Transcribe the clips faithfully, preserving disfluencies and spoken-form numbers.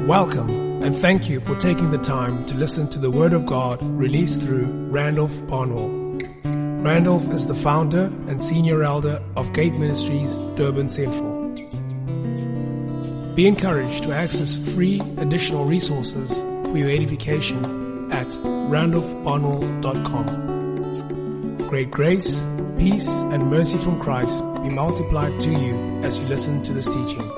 Welcome and thank you for taking the time to listen to the Word of God released through Randolph Barnwell. Randolph is the founder and senior elder of Gate Ministries, Durban Central. Be encouraged to access free additional resources for your edification at randolph barnwell dot com. Great grace, peace, and mercy from Christ be multiplied to you as you listen to this teaching.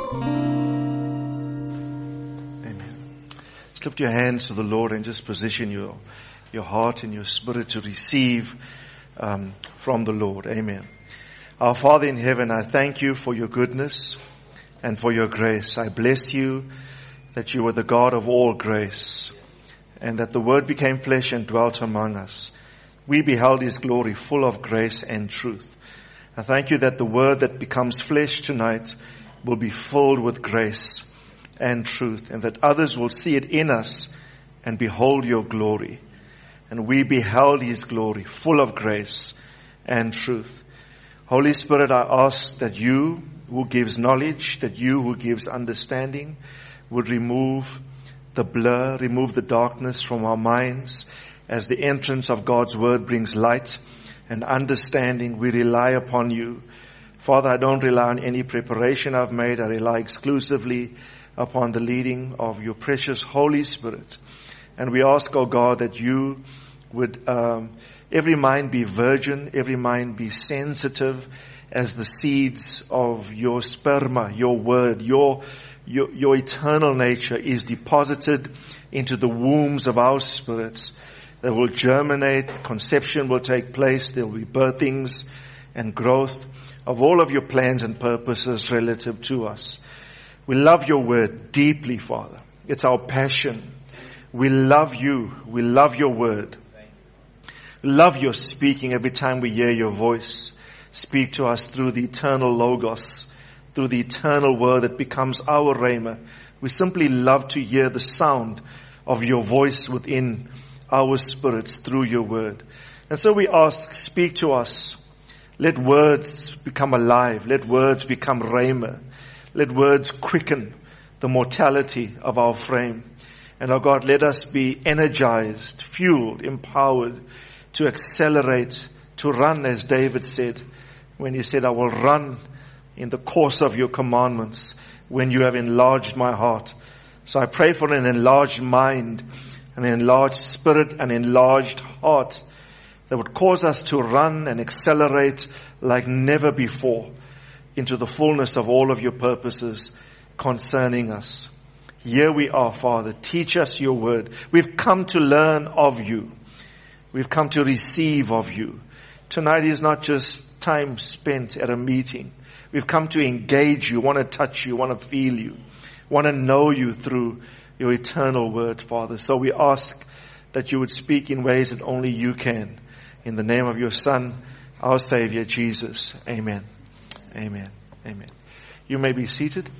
Just lift your hands to the Lord and just position your your heart and your spirit to receive um, from the Lord. Amen. Our Father in heaven, I thank you for your goodness and for your grace. I bless you that you are the God of all grace and that the Word became flesh and dwelt among us. We beheld His glory full of grace and truth. I thank you that the Word that becomes flesh tonight will be filled with grace and truth, and that others will see it in us and behold your glory. And we beheld His glory, full of grace and truth. Holy Spirit, I ask that you who gives knowledge, that you who gives understanding, would remove the blur, remove the darkness from our minds. As the entrance of God's word brings light and understanding, we rely upon you. Father, I don't rely on any preparation I've made. I rely exclusively upon the leading of your precious Holy Spirit. And we ask, oh God, that you would, um, every mind be virgin, every mind be sensitive as the seeds of your sperma, your word, your, your, your eternal nature is deposited into the wombs of our spirits. That will germinate, conception will take place, there will be birthings and growth of all of your plans and purposes relative to us. We love your word deeply, Father. It's our passion. We love you. We love your word. Love your speaking every time we hear your voice. Speak to us through the eternal Logos, through the eternal word that becomes our Rhema. We simply love to hear the sound of your voice within our spirits through your word. And so we ask, speak to us. Let words become alive. Let words become Rhema. Let words quicken the mortality of our frame. And oh God, let us be energized, fueled, empowered to accelerate, to run, as David said, when he said, I will run in the course of your commandments when you have enlarged my heart. So I pray for an enlarged mind, an enlarged spirit, an enlarged heart that would cause us to run and accelerate like never before into the fullness of all of your purposes concerning us. Here we are, Father. Teach us your word. We've come to learn of you. We've come to receive of you. Tonight is not just time spent at a meeting. We've come to engage you, want to touch you, want to feel you, want to know you through your eternal word, Father. So we ask that you would speak in ways that only you can. In the name of your Son, our Savior, Jesus. Amen. Amen. Amen. You may be seated.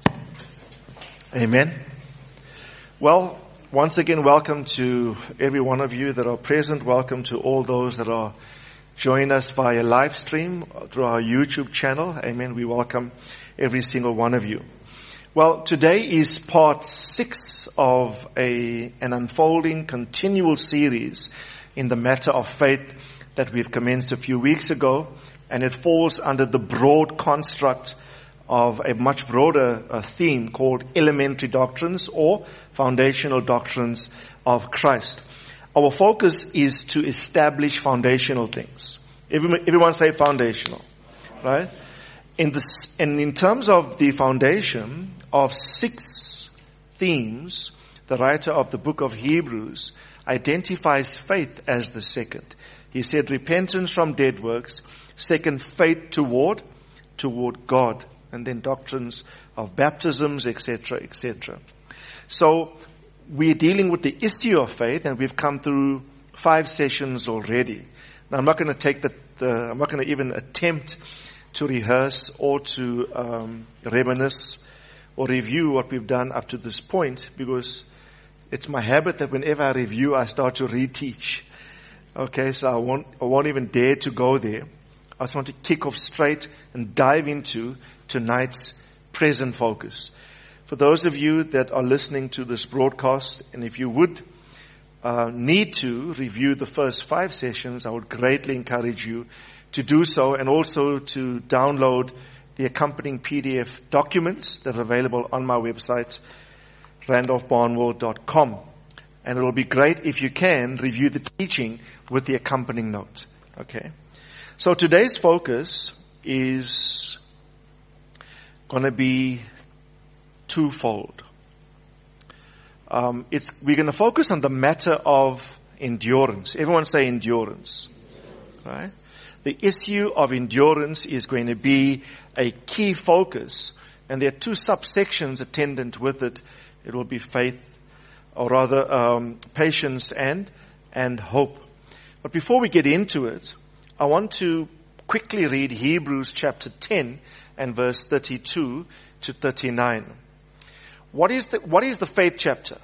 Amen. Well, once again, welcome to every one of you that are present. Welcome to all those that are joining us via live stream through our YouTube channel. Amen. We welcome every single one of you. Well, today is part six of a an unfolding, continual series in the matter of faith that we've commenced a few weeks ago. And it falls under the broad construct of a much broader uh, theme called elementary doctrines or foundational doctrines of Christ. Our focus is to establish foundational things. Everyone, everyone say foundational, right? In this, and in terms of the foundation of six themes, the writer of the book of Hebrews identifies faith as the second. He said repentance from dead works. Second, faith toward, toward God. And then doctrines of baptisms, et cetera, et cetera. So we're dealing with the issue of faith, and we've come through five sessions already. Now I'm not going to take the, the I'm not going to even attempt to rehearse or to um, reminisce or review what we've done up to this point, because it's my habit that whenever I review, I start to reteach. Okay, so I won't, I won't even dare to go there. I just want to kick off straight and dive into tonight's present focus. For those of you that are listening to this broadcast, and if you would uh, need to review the first five sessions, I would greatly encourage you to do so, and also to download the accompanying P D F documents that are available on my website, randolph barnwell dot com. And it will be great if you can review the teaching with the accompanying note. Okay. So today's focus is going to be twofold. Um, it's we're going to focus on the matter of endurance. Everyone say endurance, right? The issue of endurance is going to be a key focus, and there are two subsections attendant with it. It will be faith, or rather um, patience and and hope. But before we get into it, I want to quickly read Hebrews chapter ten and verse thirty-two to thirty-nine. What is the what is the faith chapter?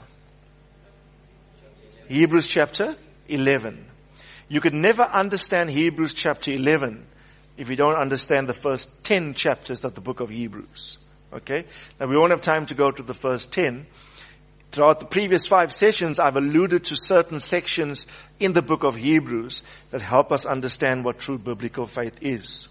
Hebrews chapter eleven. You could never understand Hebrews chapter eleven if you don't understand the first ten chapters of the book of Hebrews. Okay? Now we won't have time to go to the first ten. Throughout the previous five sessions, I've alluded to certain sections in the book of Hebrews that help us understand what true biblical faith is.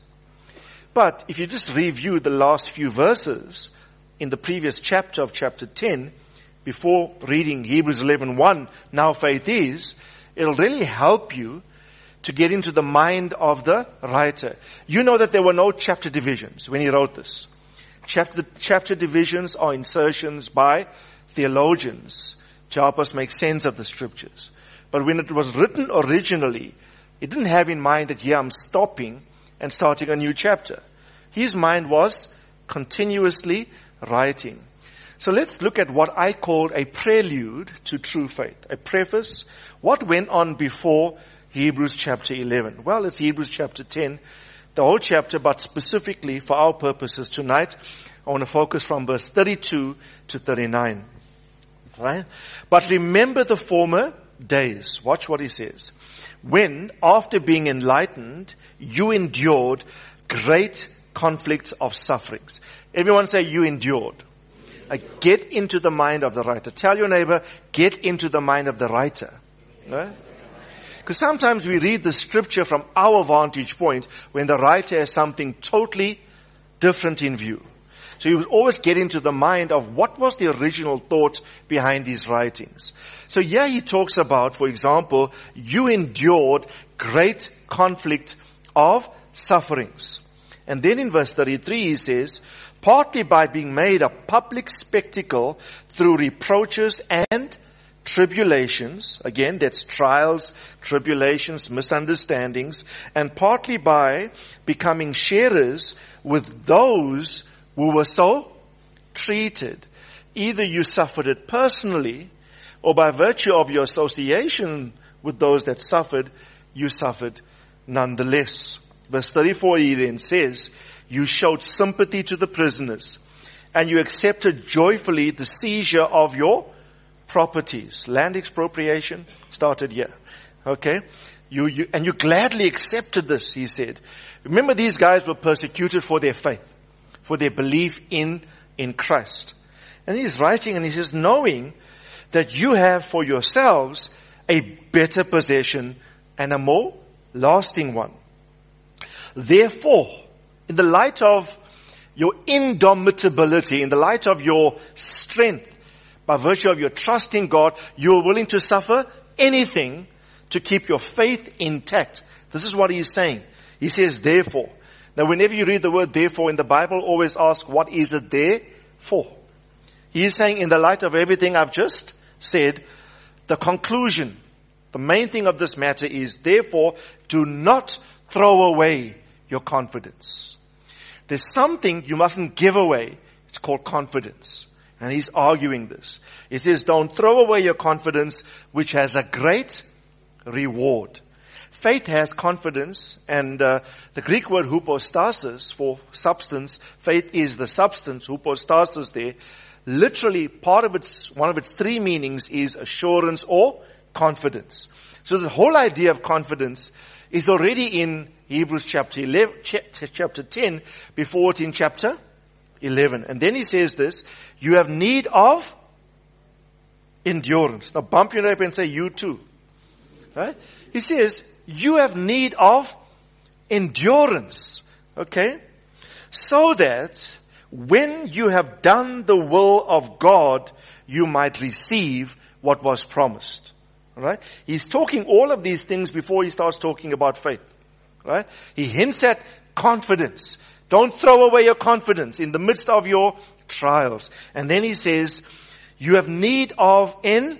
But if you just review the last few verses in the previous chapter of chapter ten, before reading Hebrews eleven one, now faith is, it'll really help you to get into the mind of the writer. You know that there were no chapter divisions when he wrote this. Chapter, chapter divisions are insertions by theologians to help us make sense of the scriptures. But when it was written originally, it didn't have in mind that here I'm stopping and starting a new chapter. His mind was continuously writing. So let's look at what I called a prelude to true faith, a preface. What went on before Hebrews chapter eleven? Well, it's Hebrews chapter ten, the whole chapter, but specifically for our purposes tonight, I want to focus from verse thirty-two to thirty-nine. Right? But remember the former days. Watch what he says. When, after being enlightened, you endured great conflict of sufferings. Everyone say, you endured. Like, get into the mind of the writer. Tell your neighbor, get into the mind of the writer. Right? Because sometimes we read the scripture from our vantage point when the writer has something totally different in view. So you always get into the mind of what was the original thought behind these writings. So here he talks about, for example, you endured great conflict of sufferings. And then in verse thirty-three he says, partly by being made a public spectacle through reproaches and tribulations. Again, that's trials, tribulations, misunderstandings. And partly by becoming sharers with those who were so treated. Either you suffered it personally, or by virtue of your association with those that suffered, you suffered nonetheless. Verse thirty-four he then says, you showed sympathy to the prisoners, and you accepted joyfully the seizure of your properties. Land expropriation started here. Okay? You, you, and you gladly accepted this, he said. Remember, these guys were persecuted for their faith, for their belief in, in Christ. And he's writing and he says, knowing that you have for yourselves a better possession and a more lasting one. Therefore, in the light of your indomitability, in the light of your strength, by virtue of your trust in God, you are willing to suffer anything to keep your faith intact. This is what he is saying. He says, therefore. Now, whenever you read the word therefore in the Bible, always ask, what is it there for? He is saying, in the light of everything I've just said, the conclusion, the main thing of this matter is, therefore, do not throw away your confidence. There's something you mustn't give away. It's called confidence. And he's arguing this. He says, don't throw away your confidence, which has a great reward. Faith has confidence, and uh, the Greek word hypostasis for substance, faith is the substance, hypostasis there. Literally, part of its, one of its three meanings is assurance or confidence. So the whole idea of confidence is already in Hebrews chapter eleven, chapter ten, before it in chapter eleven. And then he says this, you have need of endurance. Now bump your neighbor and say, you too. Right? He says, you have need of endurance. Okay? So that when you have done the will of God, you might receive what was promised. Right? He's talking all of these things before he starts talking about faith. Right? He hints at confidence. Don't throw away your confidence in the midst of your trials. And then he says, you have need of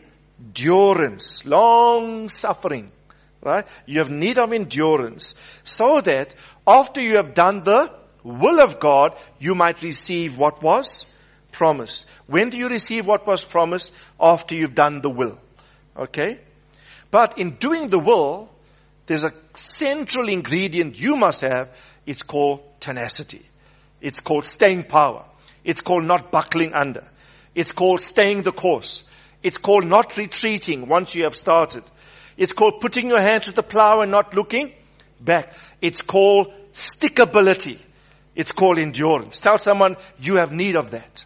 endurance, long suffering. Right? You have need of endurance so that after you have done the will of God, you might receive what was promised. When do you receive what was promised? After you've done the will. Okay? But in doing the will, there's a central ingredient you must have. It's called tenacity. It's called staying power. It's called not buckling under. It's called staying the course. It's called not retreating once you have started. It's called putting your hand to the plow and not looking back. It's called stickability. It's called endurance. Tell someone you have need of that.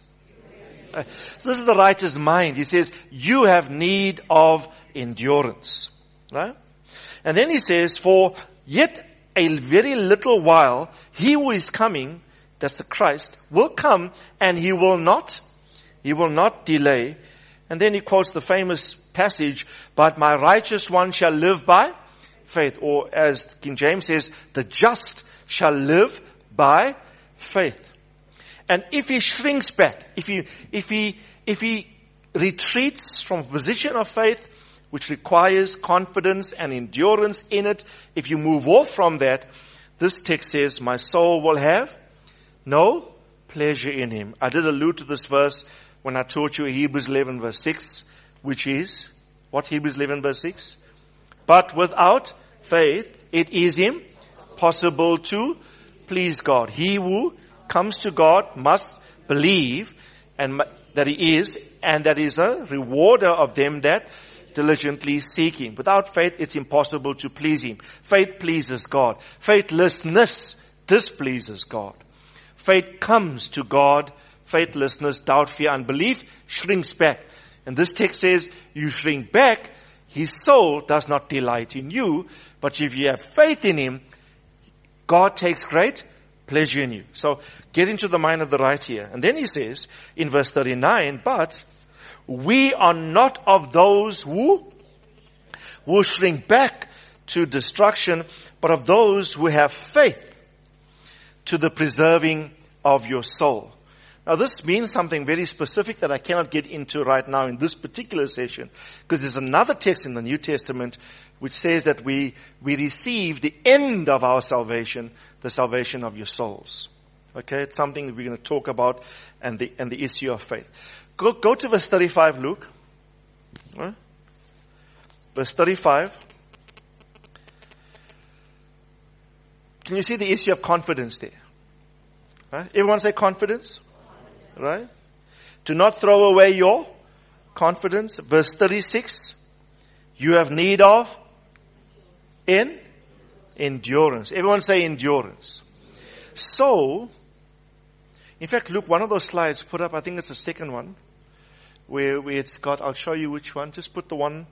Uh, so this is the writer's mind. He says, you have need of endurance. Right? And then he says, for yet a very little while, he who is coming, that's the Christ, will come and he will not, he will not delay. And then he quotes the famous passage, but my righteous one shall live by faith. Or as King James says, the just shall live by faith. And if he shrinks back, if he, if he, if he retreats from a position of faith, which requires confidence and endurance in it, if you move off from that, this text says, my soul will have no pleasure in him. I did allude to this verse when I taught you Hebrews eleven verse six, which is, what's Hebrews eleven verse six? But without faith, it is impossible to please God. He who comes to God must believe and that he is, and that he is a rewarder of them that diligently seek him. Without faith, it's impossible to please him. Faith pleases God. Faithlessness displeases God. Faith comes to God. Faithlessness, doubt, fear, unbelief shrinks back. And this text says, you shrink back, his soul does not delight in you, but if you have faith in him, God takes great pleasure in you. So get into the mind of the writer here. And then he says in verse thirty-nine, but we are not of those who, who shrink back to destruction, but of those who have faith to the preserving of your soul. Now this means something very specific that I cannot get into right now in this particular session, because there's another text in the New Testament which says that we, we receive the end of our salvation, the salvation of your souls. Okay, it's something that we're going to talk about, and the, and the issue of faith. Go, go to verse thirty-five, Luke. Right? Verse thirty-five. Can you see the issue of confidence there? Right? Everyone say confidence. Right? Do not throw away your confidence. Verse thirty-six. You have need of in endurance. Everyone say endurance. So, in fact, look, one of those slides put up, I think it's the second one, where, where it's got, I'll show you which one. Just put the one.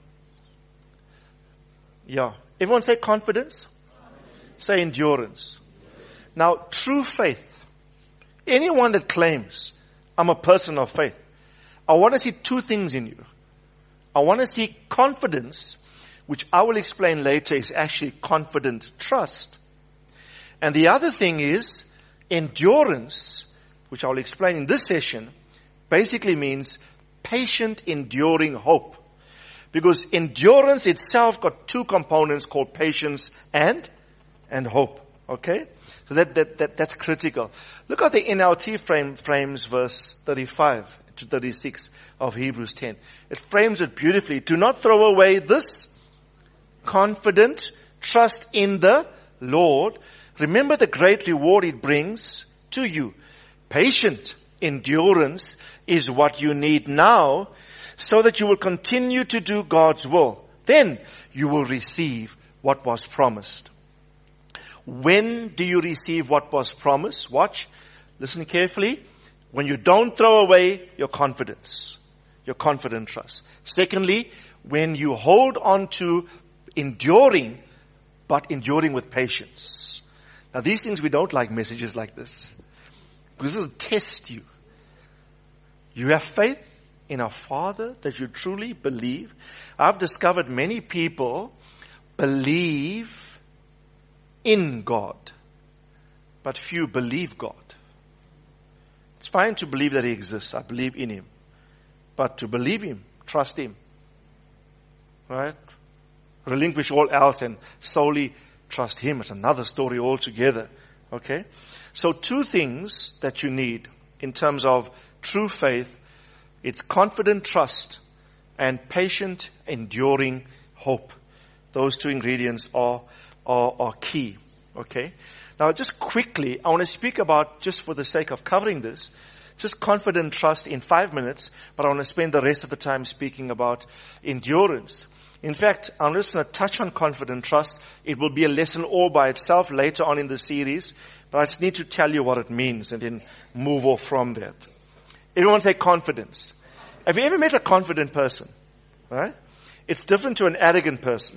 Yeah. Everyone say confidence. Say endurance. Now, true faith. Anyone that claims, I'm a person of faith, I want to see two things in you. I want to see confidence, which I will explain later is actually confident trust. And the other thing is endurance, which I'll explain in this session, basically means patient, enduring hope. Because endurance itself got two components called patience and, and hope. Okay? So that, that, that, that's critical. Look at the N L T frame, frames verse thirty-five to thirty-six of Hebrews ten. It frames it beautifully. Do not throw away this confident trust in the Lord. Remember the great reward it brings to you. Patient endurance is what you need now, so that you will continue to do God's will. Then you will receive what was promised. When do you receive what was promised? Watch. Listen carefully. when you don't throw away your confidence, your confident trust. Secondly, when you hold on to enduring, but enduring with patience. Now these things, we don't like messages like this, because it will test you. You have faith in a Father that you truly believe. I've discovered many people believe in God, but few believe God. It's fine to believe that He exists. I believe in Him. But to believe Him, trust Him. Right? Relinquish all else and solely trust Him. It's another story altogether. Okay? So two things that you need in terms of true faith. It's confident trust and patient, enduring hope. Those two ingredients are, are, are key. Okay? Now just quickly, I want to speak about, just for the sake of covering this, just confident trust in five minutes, but I want to spend the rest of the time speaking about endurance. In fact, I'm just going to touch on confident trust. It will be a lesson all by itself later on in the series, but I just need to tell you what it means and then move off from that. Everyone say confidence. Have you ever met a confident person? Right? It's different to an arrogant person.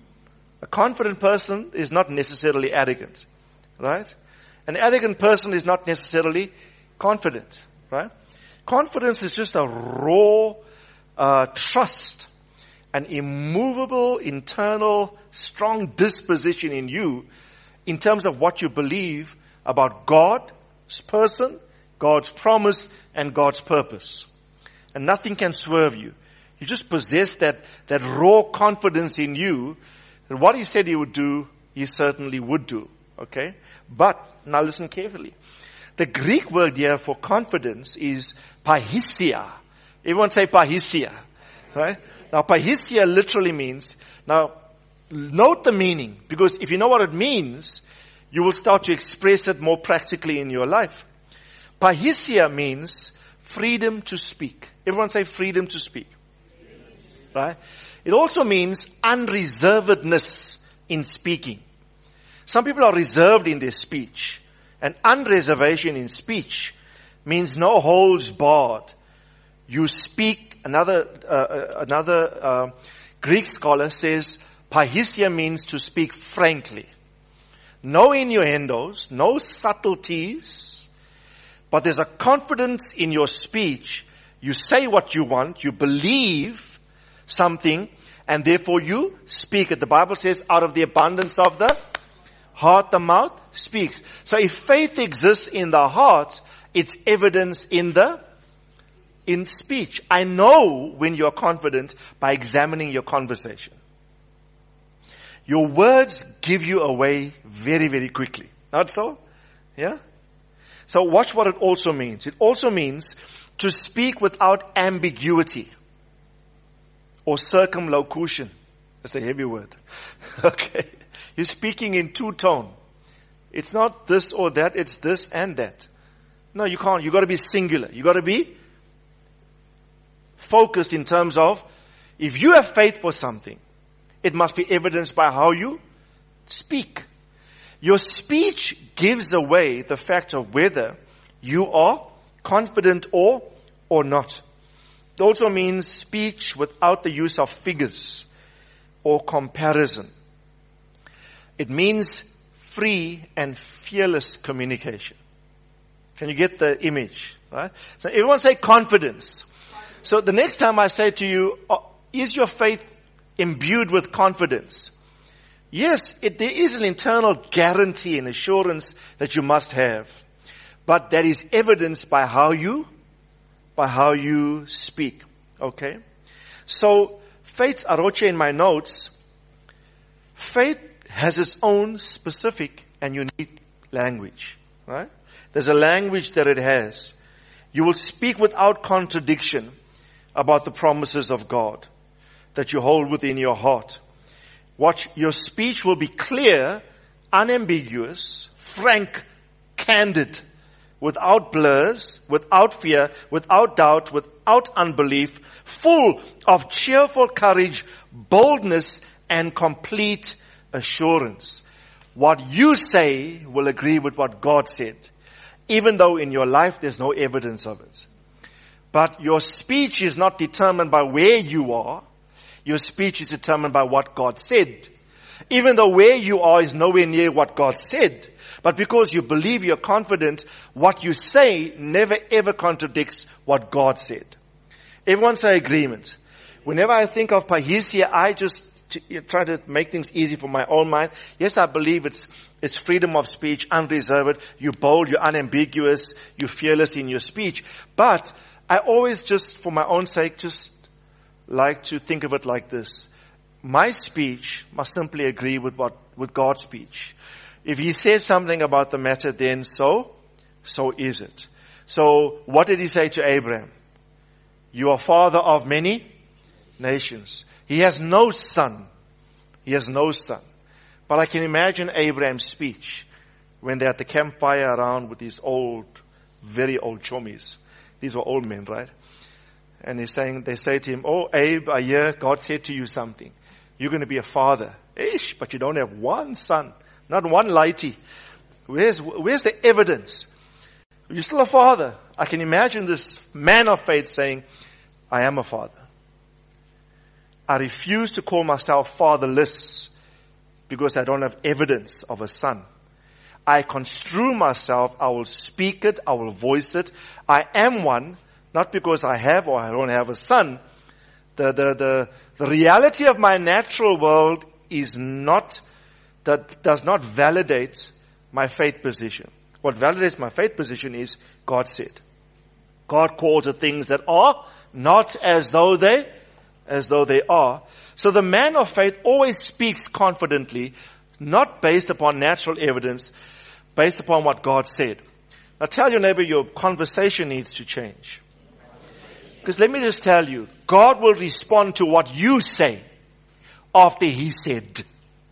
A confident person is not necessarily arrogant. Right? An arrogant person is not necessarily confident. Right? Confidence is just a raw uh, trust, an immovable, internal, strong disposition in you in terms of what you believe about God's person, God's promise, and God's purpose. And nothing can swerve you. You just possess that, that raw confidence in you that what He said He would do, He certainly would do. Okay? But, now listen carefully. The Greek word here for confidence is paihisia. Everyone say paihisia. Right? Now paihisia literally means, now note the meaning, because if you know what it means, you will start to express it more practically in your life. Paihisia means freedom to speak. Everyone say freedom to speak. Right? It also means unreservedness in speaking. Some people are reserved in their speech. And unreservation in speech means no holds barred. You speak, another, uh, another, uh, Greek scholar says, paihisia means to speak frankly. No innuendos, no subtleties, but there's a confidence in your speech. You say what you want, you believe something, and therefore you speak it. The Bible says, out of the abundance of the heart, the mouth speaks. So if faith exists in the heart, it's evidence in the, in speech. I know when you're confident by examining your conversation. Your words give you away very, very quickly. Not so? Yeah? So watch what it also means. It also means to speak without ambiguity or circumlocution. That's a heavy word. Okay. You're speaking in two-tone. It's not this or that, it's this and that. No, you can't. You got to be singular. You got to be focused in terms of, if you have faith for something, it must be evidenced by how you speak. Your speech gives away the fact of whether you are confident or or not. It also means speech without the use of figures or comparison. It means free and fearless communication. Can you get the image? Right? So everyone say confidence. So the next time I say to you, is your faith imbued with confidence? Yes, it, there is an internal guarantee and assurance that you must have. But that is evidenced by how you, by how you speak. Okay? So, faith's aroche in my notes, faith has its own specific and unique language. Right? There's a language that it has. You will speak without contradiction about the promises of God that you hold within your heart. Watch, your speech will be clear, unambiguous, frank, candid, without blurs, without fear, without doubt, without unbelief, full of cheerful courage, boldness, and complete assurance. What you say will agree with what God said. even though in your life there's no evidence of it. But your speech is not determined by where you are. Your speech is determined by what God said. Even though where you are is nowhere near what God said. But because you believe, you're confident, what you say never ever contradicts what God said. Everyone say agreement. Whenever I think of parrhesia, I just t- try to make things easy for my own mind. Yes, I believe it's it's freedom of speech, unreserved. You're bold, you're unambiguous, you're fearless in your speech. But I always just, for my own sake, just like to think of it like this. My speech must simply agree with what with God's speech. If He says something about the matter, then so, so is it. So what did He say to Abraham? You are father of many nations. He has no son. He has no son. But I can imagine Abraham's speech when they're at the campfire around with these old, very old chommies. These were old men, right? And he's saying, they say to him, oh, Abe, I hear God said to you something. You're going to be a father. Ish, but you don't have one son. Not one lighty. Where's, where's the evidence? You're still a father. I can imagine this man of faith saying, I am a father. I refuse to call myself fatherless because I don't have evidence of a son. I construe myself. I will speak it. I will voice it. I am one, not because I have or I don't have a son. The, the, the, the reality of my natural world is not, that does not validate my faith position. What validates my faith position is God said. God calls it things that are not as though they, as though they are. So the man of faith always speaks confidently, not based upon natural evidence, based upon what God said. Now tell your neighbor your conversation needs to change. Because let me just tell you, God will respond to what you say after He said.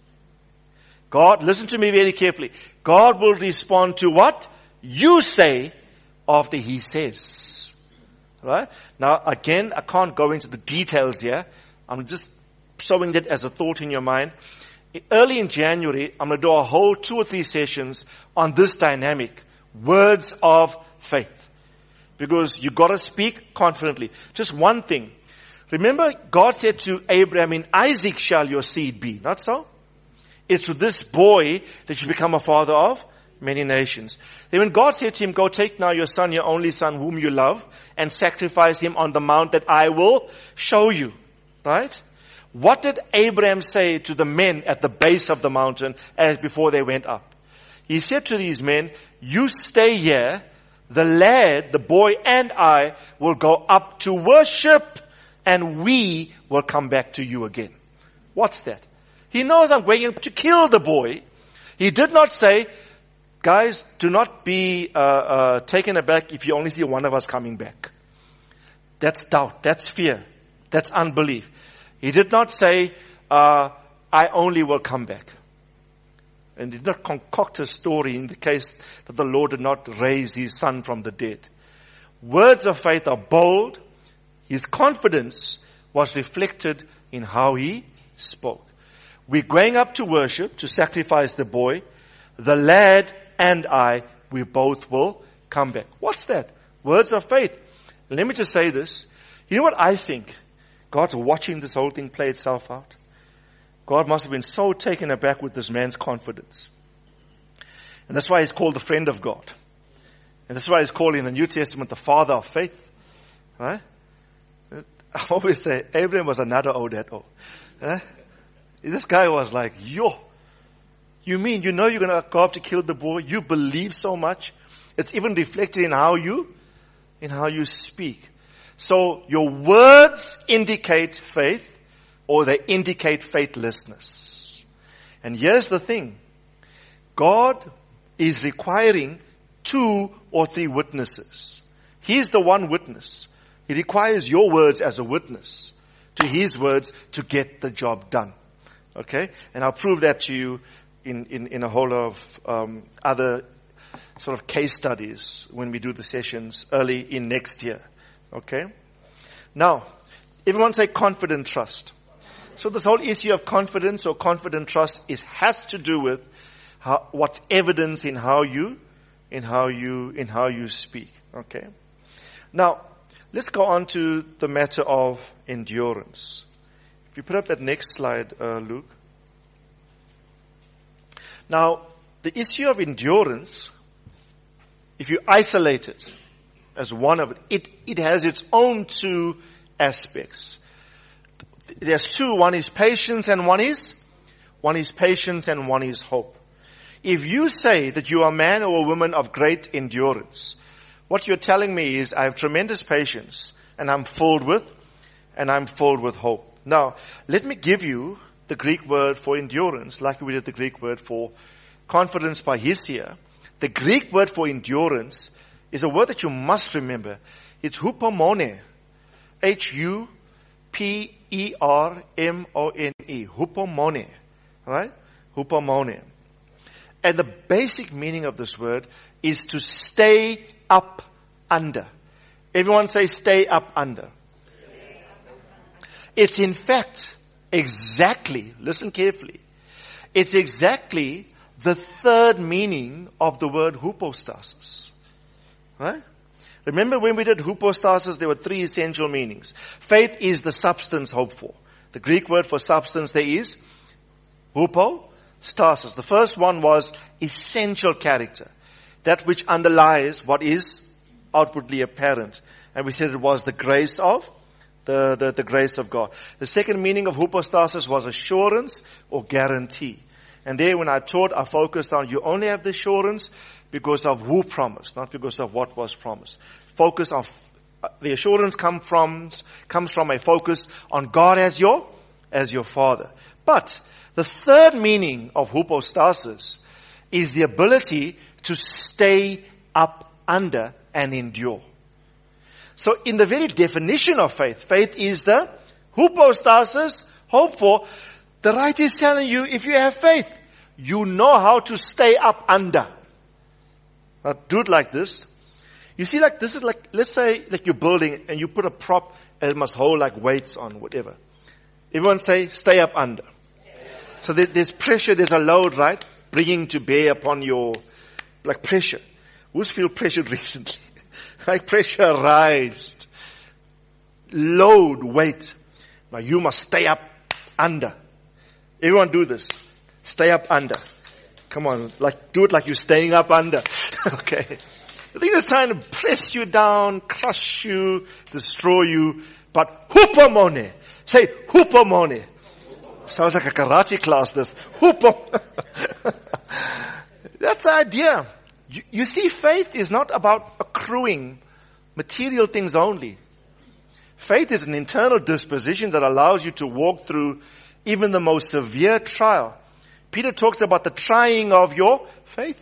God, listen to me very carefully. God will respond to what you say after He says. Right? Now again, I can't go into the details here. I'm just sowing that as a thought in your mind. Early in January, I'm going to do a whole two or three sessions on this dynamic. Words of faith. Because you got to speak confidently. Just one thing. Remember, God said to Abraham, in Isaac shall your seed be. Not so? It's through this boy that you become a father of many nations. Then when God said to him, go take now your son, your only son, whom you love, and sacrifice him on the mount that I will show you. Right? What did Abraham say to the men at the base of the mountain as before they went up? He said to these men, you stay here. The lad, the boy and I will go up to worship and we will come back to you again. What's that? He knows I'm going to kill the boy. He did not say, guys, do not be uh, uh, taken aback if you only see one of us coming back. That's doubt. That's fear. That's unbelief. He did not say, uh, I only will come back. And did not concoct a story in the case that the Lord did not raise His son from the dead. Words of faith are bold. His confidence was reflected in how he spoke. We're going up to worship, to sacrifice the boy. The lad and I, we both will come back. What's that? Words of faith. Let me just say this. You know what I think? God's watching this whole thing play itself out. God must have been so taken aback with this man's confidence. And that's why He's called the friend of God. And that's why He's called in the New Testament the father of faith. Right? I always say, Abraham was another old that old. Right? This guy was like, yo, you mean you know you're going to go up to kill the boy? You believe so much. It's even reflected in how you, in how you speak. So your words indicate faith, or they indicate faithlessness. And here's the thing. God is requiring two or three witnesses. He's the one witness. He requires your words as a witness to His words to get the job done. Okay? And I'll prove that to you in, in, in a whole of um, other sort of case studies when we do the sessions early in next year. Okay? Now, everyone say confident trust. So this whole issue of confidence or confident trust is has to do with how, what's evidence in how you in how you, in how you speak. Okay. Now, let's go on to the matter of endurance. If you put up that next slide, uh, Luke. Now, the issue of endurance, if you isolate it as one of it, it, it has its own two aspects. It has two. One is patience and one is, one is patience and one is hope. If you say that you are a man or a woman of great endurance, what you're telling me is I have tremendous patience and I'm filled with, and I'm filled with hope. Now, let me give you the Greek word for endurance, like we did the Greek word for confidence by Hisia. The Greek word for endurance is a word that you must remember. It's hupomone. H U P E R M O N E. Hupomone. Right? Hupomone. And the basic meaning of this word is to stay up under. Everyone say stay up under. It's in fact exactly, listen carefully, it's exactly the third meaning of the word hypostasis. Right? Remember when we did hypostasis, there were three essential meanings. Faith is the substance hoped for. The Greek word for substance there is hypostasis. The first one was essential character. That which underlies what is outwardly apparent. And we said it was the grace of the, the, the grace of God. The second meaning of hypostasis was assurance or guarantee. And there when I taught, I focused on you only have the assurance because of who promised, not because of what was promised. Focus on, the assurance come from, comes from a focus on God as your, as your Father. But the third meaning of hypostasis is the ability to stay up under and endure. So in the very definition of faith, faith is the hypostasis, hope for. The writer is telling you, if you have faith, you know how to stay up under. Now do it like this. You see, like this is like, let's say like you're building and you put a prop and it must hold like weights on, whatever. Everyone say, stay up under. So there, there's pressure, there's a load, right? Bringing to bear upon your, like pressure. Who's feel pressured recently? Like pressurized. Load, weight. Now you must stay up under. Everyone do this. Stay up under. Come on, like do it like you're staying up under. Okay. The thing is trying to press you down, crush you, destroy you. But hupomone. Say hupomone. Sounds like a karate class, this. Hupomone. That's the idea. You, you see, faith is not about accruing material things only. Faith is an internal disposition that allows you to walk through even the most severe trial. Peter talks about the trying of your faith.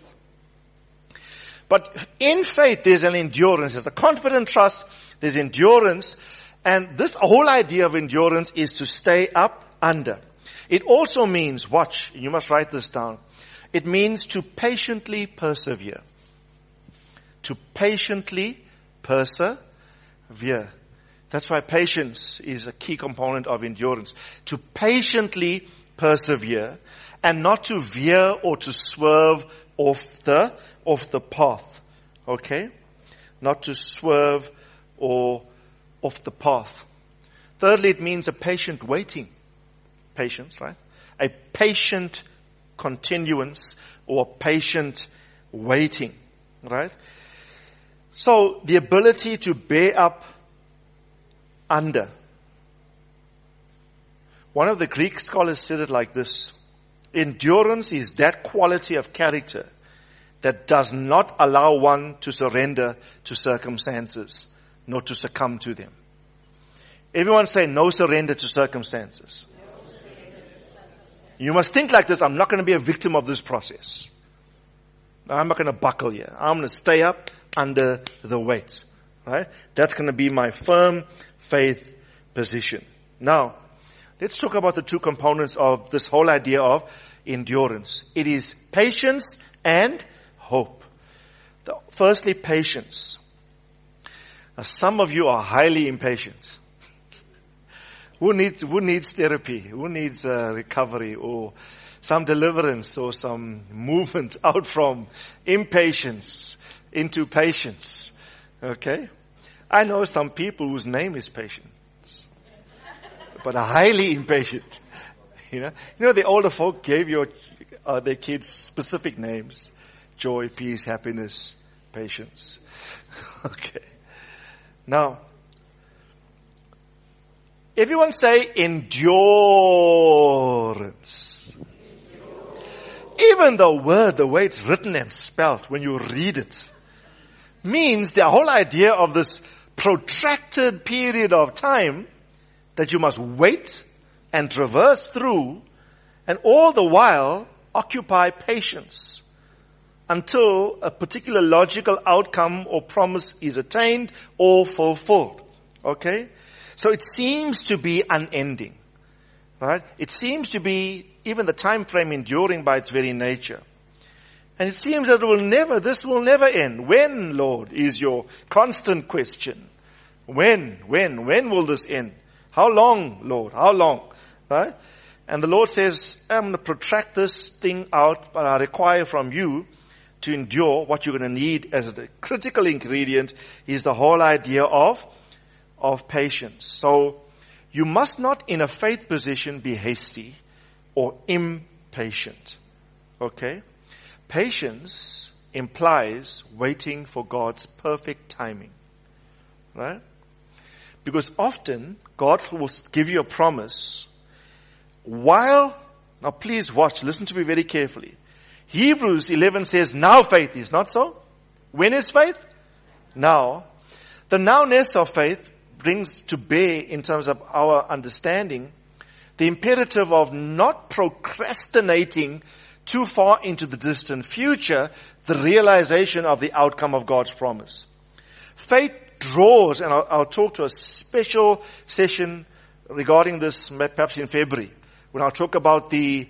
But in faith, there's an endurance. There's a confident trust. There's endurance. And this whole idea of endurance is to stay up under. It also means, watch, you must write this down. It means to patiently persevere. To patiently persevere. That's why patience is a key component of endurance. To patiently persevere and not to veer or to swerve off the, off the path. Okay? Not to swerve or off the path. Thirdly, it means a patient waiting. Patience, right? A patient continuance or patient waiting, right? So the ability to bear up under. One of the Greek scholars said it like this. Endurance is that quality of character that does not allow one to surrender to circumstances, nor to succumb to them. Everyone say no surrender to circumstances. You must think like this. I'm not going to be a victim of this process. I'm not going to buckle here. I'm going to stay up under the weight. Right? That's going to be my firm faith position. Now, let's talk about the two components of this whole idea of endurance. It is patience and hope. The, firstly, patience. Now, some of you are highly impatient. Who needs, who needs therapy? Who needs uh, recovery? Or some deliverance or some movement out from impatience into patience. Okay? I know some people whose name is Patience, but are highly impatient. You know, you know the older folk gave your uh, their kids specific names: joy, peace, happiness, patience. Okay. Now, everyone say endurance. Even the word, the way it's written and spelled, when you read it, means the whole idea of this protracted period of time that you must wait and traverse through, and all the while occupy patience until a particular logical outcome or promise is attained or fulfilled. Okay? So it seems to be unending. Right? It seems to be even the time frame enduring by its very nature. And it seems that it will never, this will never end. When, Lord, is your constant question. When, when, when will this end? How long, Lord? How long? Right? And the Lord says, I'm going to protract this thing out, but I require from you to endure. What you're going to need as a critical ingredient is the whole idea of, of patience. So, you must not in a faith position be hasty or impatient. Okay? Patience implies waiting for God's perfect timing. Right? Because often God will give you a promise while, now please watch, listen to me very carefully. Hebrews eleven says now faith is, not so? When is faith? Now. The nowness of faith brings to bear, in terms of our understanding, the imperative of not procrastinating too far into the distant future the realization of the outcome of God's promise. Faith draws, and I'll, I'll talk to a special session regarding this perhaps in February, when I'll talk about the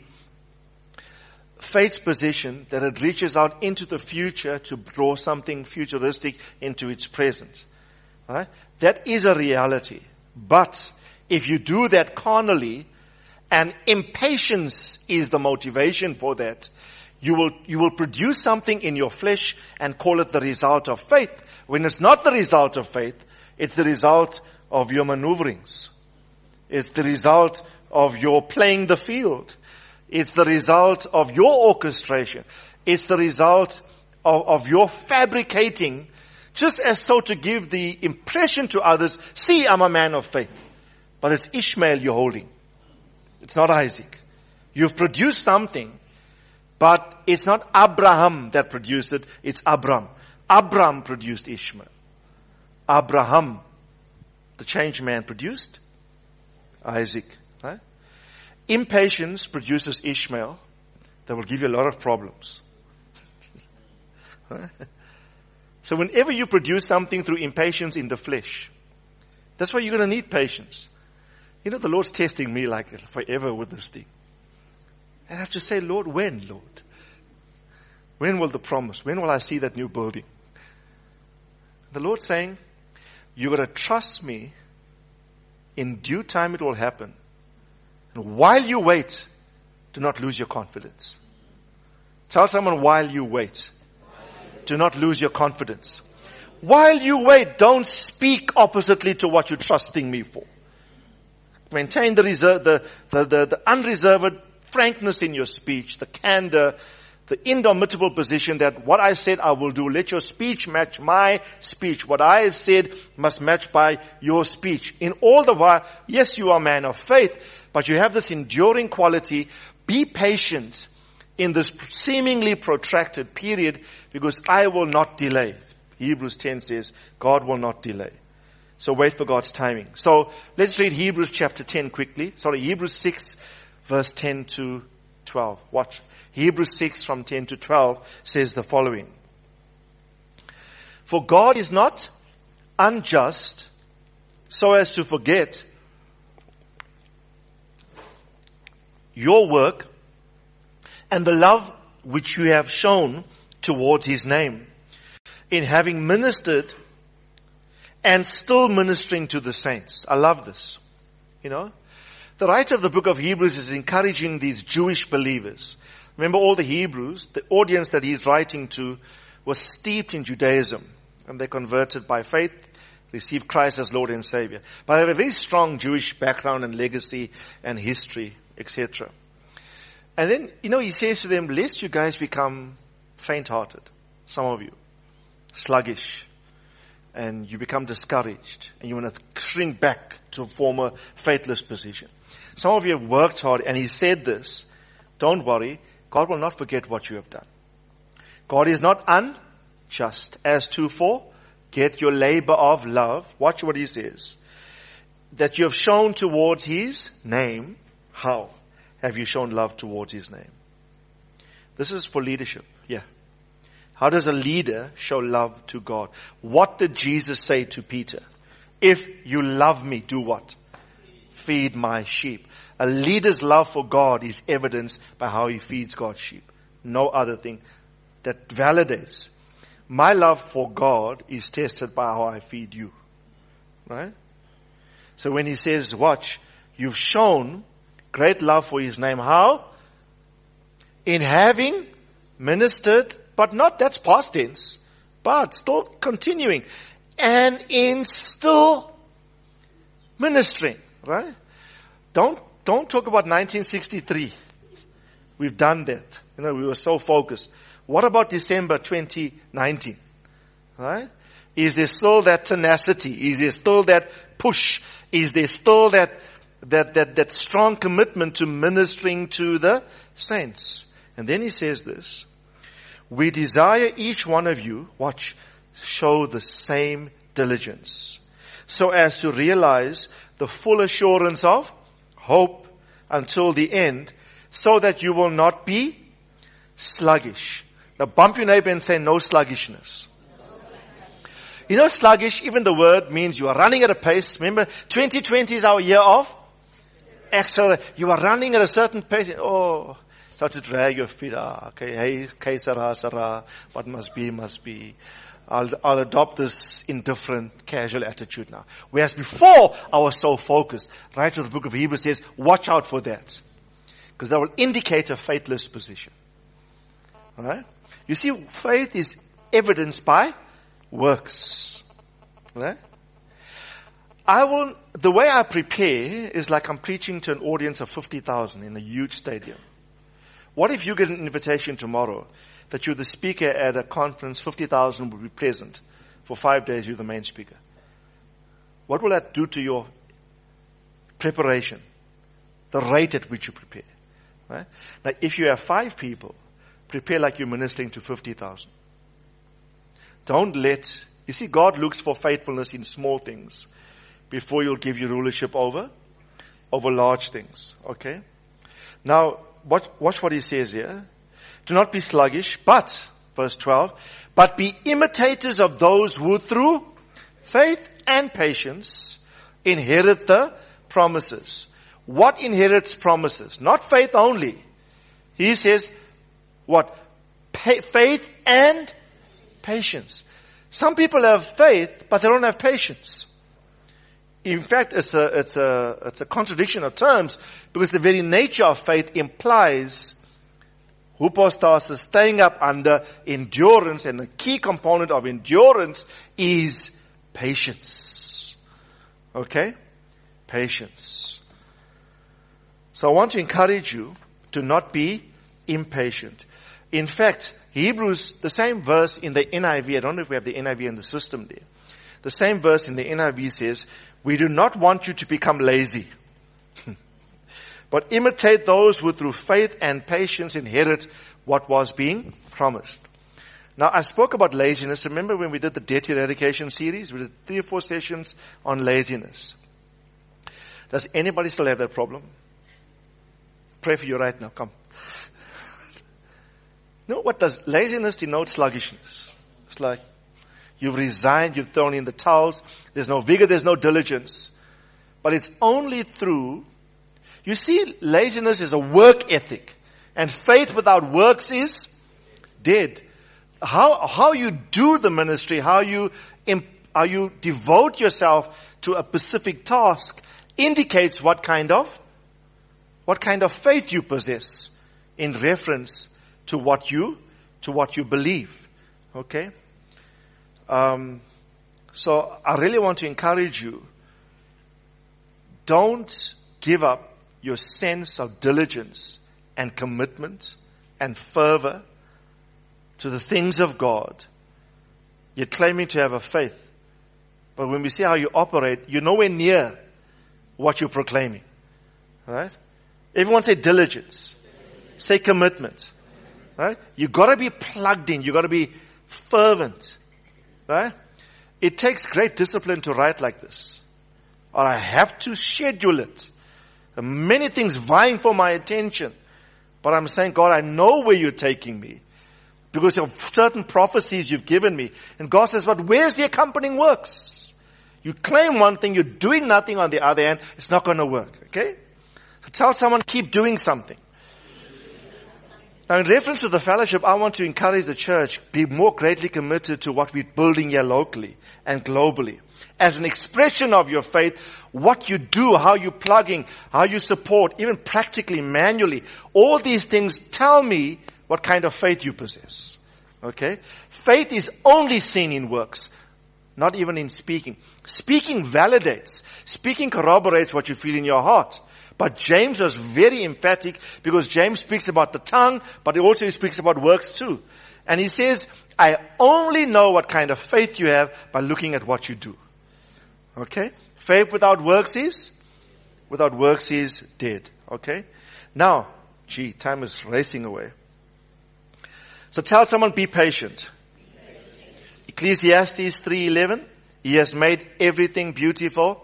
faith's position that it reaches out into the future to draw something futuristic into its present. Right? That is a reality. But if you do that carnally, and impatience is the motivation for that, you will, you will produce something in your flesh and call it the result of faith. When it's not the result of faith, it's the result of your maneuverings. It's the result of your playing the field. It's the result of your orchestration. It's the result of, of your fabricating, just as so to give the impression to others, see, I'm a man of faith. But it's Ishmael you're holding. It's not Isaac. You've produced something, but it's not Abraham that produced it, it's Abram. Abram produced Ishmael. Abraham, the changed man, produced Isaac. Right? Impatience produces Ishmael that will give you a lot of problems. Right? So whenever you produce something through impatience in the flesh, that's why you're going to need patience. You know, the Lord's testing me like forever with this thing. And I have to say, Lord, when, Lord? When will the promise? When will I see that new building? The Lord's saying, you got to trust me. In due time it will happen. And while you wait, do not lose your confidence. Tell someone, while you wait, do not lose your confidence. While you wait, don't speak oppositely to what you're trusting me for. Maintain the reserve, the, the, the, the unreserved frankness in your speech, the candor, the indomitable position that what I said I will do. Let your speech match my speech. What I have said must match by your speech. In all the while, yes, you are a man of faith, but you have this enduring quality. Be patient in this seemingly protracted period, because I will not delay. Hebrews ten says, God will not delay. So wait for God's timing. So let's read Hebrews chapter ten quickly. Sorry, Hebrews six, verse ten to twelve. Watch. Hebrews six from ten to twelve says the following. For God is not unjust so as to forget your work and the love which you have shown towards His name, in having ministered and still ministering to the saints. I love this. You know, The writer of the book of Hebrews is encouraging these Jewish believers. Remember, all the Hebrews, the audience that he's writing to, was steeped in Judaism. And they converted by faith, received Christ as Lord and Savior. But they have a very strong Jewish background and legacy and history, et cetera. And then, you know, he says to them, lest you guys become faint-hearted, some of you, sluggish, and you become discouraged, and you want to shrink back to a former faithless position. Some of you have worked hard, and he said this, don't worry, God will not forget what you have done. God is not unjust. As to forget your labor of love, watch what he says, that you have shown towards his name. How have you shown love towards his name? This is for leadership. Yeah. How does a leader show love to God? What did Jesus say to Peter? If you love me, do what? Feed my sheep. A leader's love for God is evidenced by how he feeds God's sheep. No other thing that validates. My love for God is tested by how I feed you. Right? So when he says, watch, you've shown great love for his name. How? In having ministered, but not, that's past tense, but still continuing. And in still ministering, right? Don't, don't talk about nineteen sixty-three. We've done that. You know, we were so focused. What about December twenty nineteen? Right? Is there still that tenacity? Is there still that push? Is there still that That, that, that strong commitment to ministering to the saints? And then he says this, we desire each one of you, watch, show the same diligence, so as to realize the full assurance of hope until the end, so that you will not be sluggish. Now bump your neighbor and say, no sluggishness. You know, sluggish, even the word means you are running at a pace. Remember, twenty twenty is our year of excellent. You are running at a certain pace. Oh, start to drag your feet. Ah, okay, hey, okay, Sarah, Sarah, what must be, must be. I'll, I'll adopt this indifferent, casual attitude now. Whereas before, I was so focused. Right to the book of Hebrews says, watch out for that. Because that will indicate a faithless position. Alright? You see, faith is evidenced by works. Right? I will, the way I prepare is like I'm preaching to an audience of fifty thousand in a huge stadium. What if you get an invitation tomorrow that you're the speaker at a conference, fifty thousand will be present for five days, you're the main speaker? What will that do to your preparation? The rate at which you prepare. Right? Now, if you have five people, prepare like you're ministering to fifty thousand. Don't let, you see, God looks for faithfulness in small things before he'll give you rulership over, over large things. Okay? Now, watch, watch what he says here. Do not be sluggish, but, verse twelve, but be imitators of those who through faith and patience inherit the promises. What inherits promises? Not faith only. He says, what? Pa- faith and patience. Some people have faith, but they don't have patience. In fact, it's a, it's a, it's a contradiction of terms, because the very nature of faith implies hypostasis, staying up under endurance, and the key component of endurance is patience. Okay? Patience. So I want to encourage you to not be impatient. In fact, Hebrews, the same verse in the N I V, I don't know if we have the N I V in the system there. The same verse in the N I V says, we do not want you to become lazy, but imitate those who through faith and patience inherit what was being promised. Now, I spoke about laziness. Remember when we did the debt eradication series? We did three or four sessions on laziness. Does anybody still have that problem? Pray for you right now. Come. No, what does laziness denote? Sluggishness. It's like you've resigned, you've thrown in the towels. There's no vigor, there's no diligence. But it's only through, you see, laziness is a work ethic. And faith without works is dead. How, how you do the ministry, how you, how you devote yourself to a specific task indicates what kind of what kind of faith you possess in reference to what you, to what you believe. Okay? Um, so I really want to encourage you. Don't give up your sense of diligence and commitment and fervor to the things of God. You're claiming to have a faith. But when we see how you operate, you're nowhere near what you're proclaiming. Right? Everyone say diligence. Say commitment. Right? You gotta be plugged in. You gotta be fervent. Right? It takes great discipline to write like this. Or I have to schedule it. There are many things vying for my attention. But I'm saying, God, I know where you're taking me. Because of certain prophecies you've given me. And God says, but where's the accompanying works? You claim one thing, you're doing nothing on the other end. It's not going to work. Okay? So tell someone, keep doing something. Now in reference to the fellowship, I want to encourage the church, be more greatly committed to what we're building here locally and globally. As an expression of your faith, what you do, how you're plugging, how you support, even practically, manually, all these things tell me what kind of faith you possess. Okay? Faith is only seen in works, not even in speaking. Speaking validates. Speaking corroborates what you feel in your heart. But James was very emphatic because James speaks about the tongue, but he also speaks about works too. And he says, I only know what kind of faith you have by looking at what you do. Okay? Faith without works is? Without works is dead. Okay? Now, gee, time is racing away. So tell someone, be patient. Be patient. Ecclesiastes three eleven. He has made everything beautiful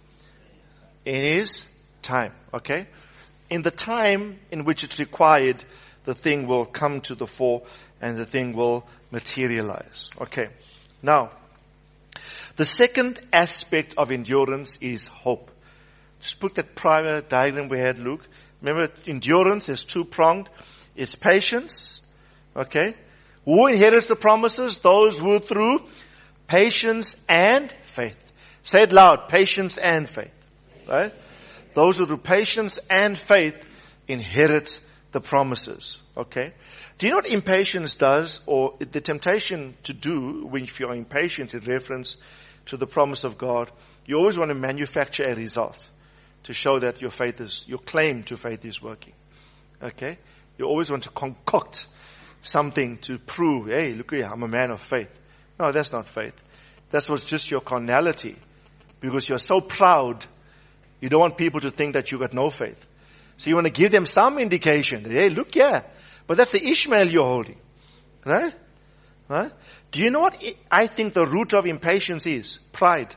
in his time. Okay? In the time in which it's required, the thing will come to the fore and the thing will materialize. Okay. Now, the second aspect of endurance is hope. Just put that prior diagram we had, Luke. Remember, endurance is two-pronged. It's patience. Okay. Who inherits the promises? Those who through patience and faith. Say it loud. Patience and faith. Right? Those who through patience and faith inherit the promises. Okay. Do you know what impatience does, or the temptation to do when you're impatient in reference to the promise of God? You always want to manufacture a result to show that your faith is, your claim to faith is working. Okay. You always want to concoct something to prove, hey, look here, I'm a man of faith. No, that's not faith. That was just your carnality. Because you're so proud, you don't want people to think that you got no faith. So you want to give them some indication that, hey, look, yeah. But that's the Ishmael you're holding. Right? Right? Do you know what I think the root of impatience is? Pride.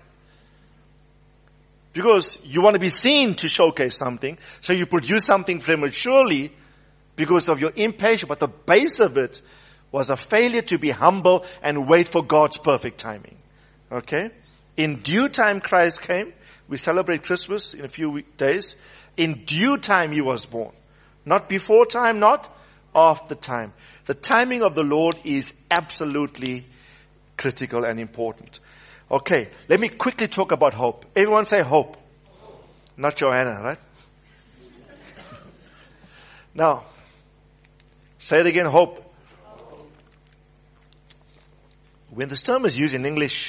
Because you want to be seen to showcase something, so you produce something prematurely because of your impatience, but the base of it was a failure to be humble and wait for God's perfect timing. Okay? In due time Christ came. We celebrate Christmas in a few days. In due time he was born. Not before time, not after time. The timing of the Lord is absolutely critical and important. Okay, let me quickly talk about hope. Everyone say hope. Hope. Not Joanna, right? Now, say it again, hope. Hope. When this term is used in English,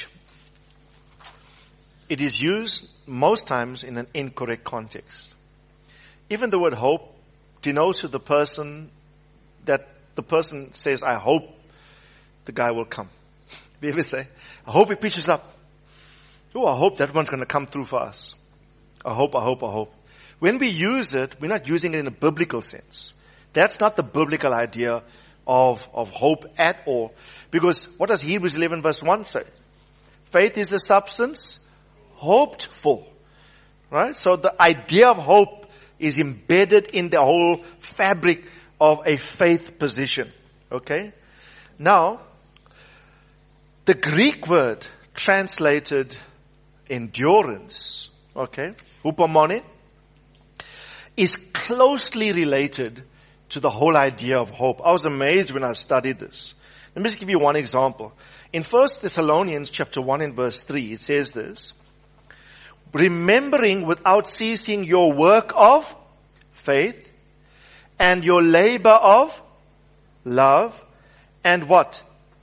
it is used most times in an incorrect context. Even the word hope denotes to the person that the person says, I hope the guy will come. We ever say, I hope he pitches up. Oh, I hope that one's going to come through for us. I hope, I hope, I hope. When we use it, we're not using it in a biblical sense. That's not the biblical idea of, of hope at all. Because what does Hebrews eleven verse one say? Faith is the substance hoped for. Right? So the idea of hope is embedded in the whole fabric of a faith position. Okay? Now, the Greek word translated endurance, okay, hupomone, is closely related to the whole idea of hope. I was amazed when I studied this. Let me just give you one example. In First Thessalonians chapter one and verse three, it says this, remembering without ceasing your work of faith, and your labor of love, and what?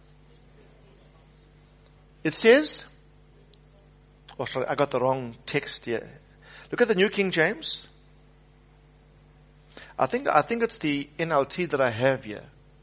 It says, oh sorry, I got the wrong text here. Look at the New King James. I think, I think it's the N L T that I have here.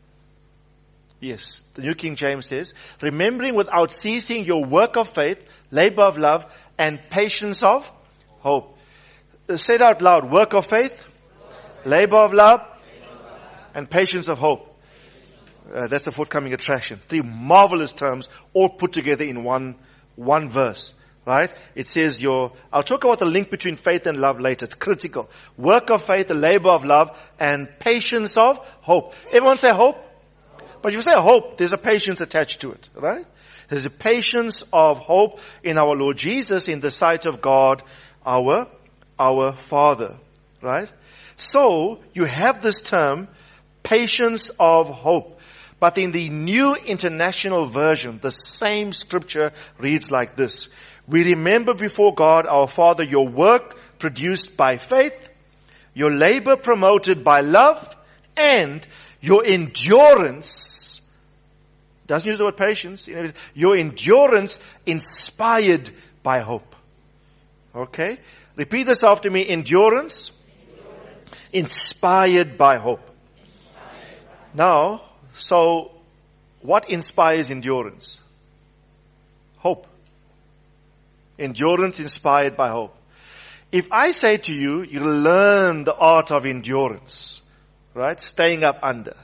Yes, the New King James says, remembering without ceasing your work of faith, labor of love, and patience of hope. Say it out loud. Work of faith, labor of love, and patience of hope. Uh, that's the forthcoming attraction. Three marvelous terms all put together in one, one verse. Right? It says your, I'll talk about the link between faith and love later. It's critical. Work of faith, the labor of love, and patience of hope. Everyone say hope? But if you say hope, there's a patience attached to it. Right? There's a patience of hope in our Lord Jesus in the sight of God, our, our Father. Right? So, you have this term, patience of hope. But in the New International Version, the same scripture reads like this. We remember before God our Father your work produced by faith, your labor promoted by love, and your endurance, doesn't use the word patience, your endurance inspired by hope. Okay? Repeat this after me. Endurance, endurance. Inspired by hope. Inspired by. Now, so what inspires endurance? Hope. Endurance inspired by hope. If I say to you, you learn the art of endurance, right? Staying up under.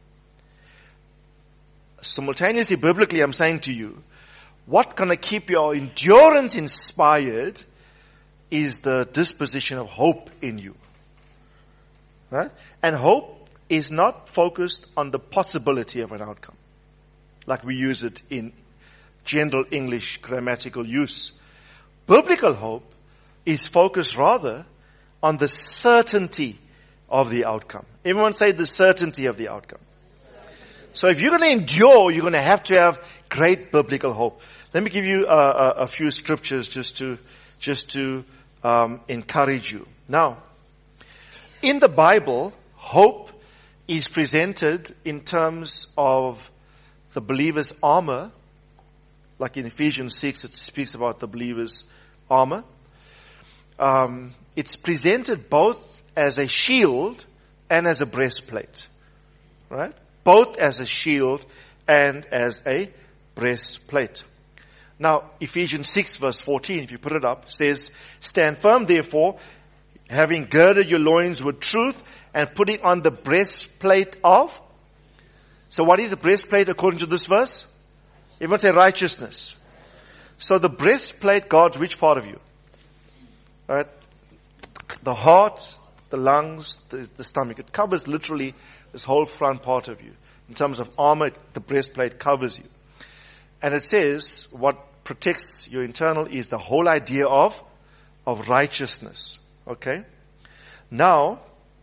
Simultaneously, biblically, I'm saying to you, what can keep your endurance inspired is the disposition of hope in you. Right? And hope is not focused on the possibility of an outcome, like we use it in general English grammatical use. Biblical hope is focused rather on the certainty of the outcome. Everyone say the certainty of the outcome. So if you're going to endure, you're going to have to have great biblical hope. Let me give you a, a, a few scriptures just to just to um, encourage you. Now, in the Bible, hope is presented in terms of the believer's armor. Like in Ephesians six, it speaks about the believer's armor. Um, it's presented both as a shield and as a breastplate. Right? Both as a shield and as a breastplate. Now, Ephesians six verse fourteen, if you put it up, says, stand firm therefore, having girded your loins with truth, and putting on the breastplate of. So what is the breastplate according to this verse? Everyone say righteousness. So the breastplate guards which part of you? Right? The heart, the lungs, the, the stomach. It covers literally this whole front part of you. In terms of armor, the breastplate covers you. And it says what protects your internal is the whole idea of, of righteousness. Okay? Now,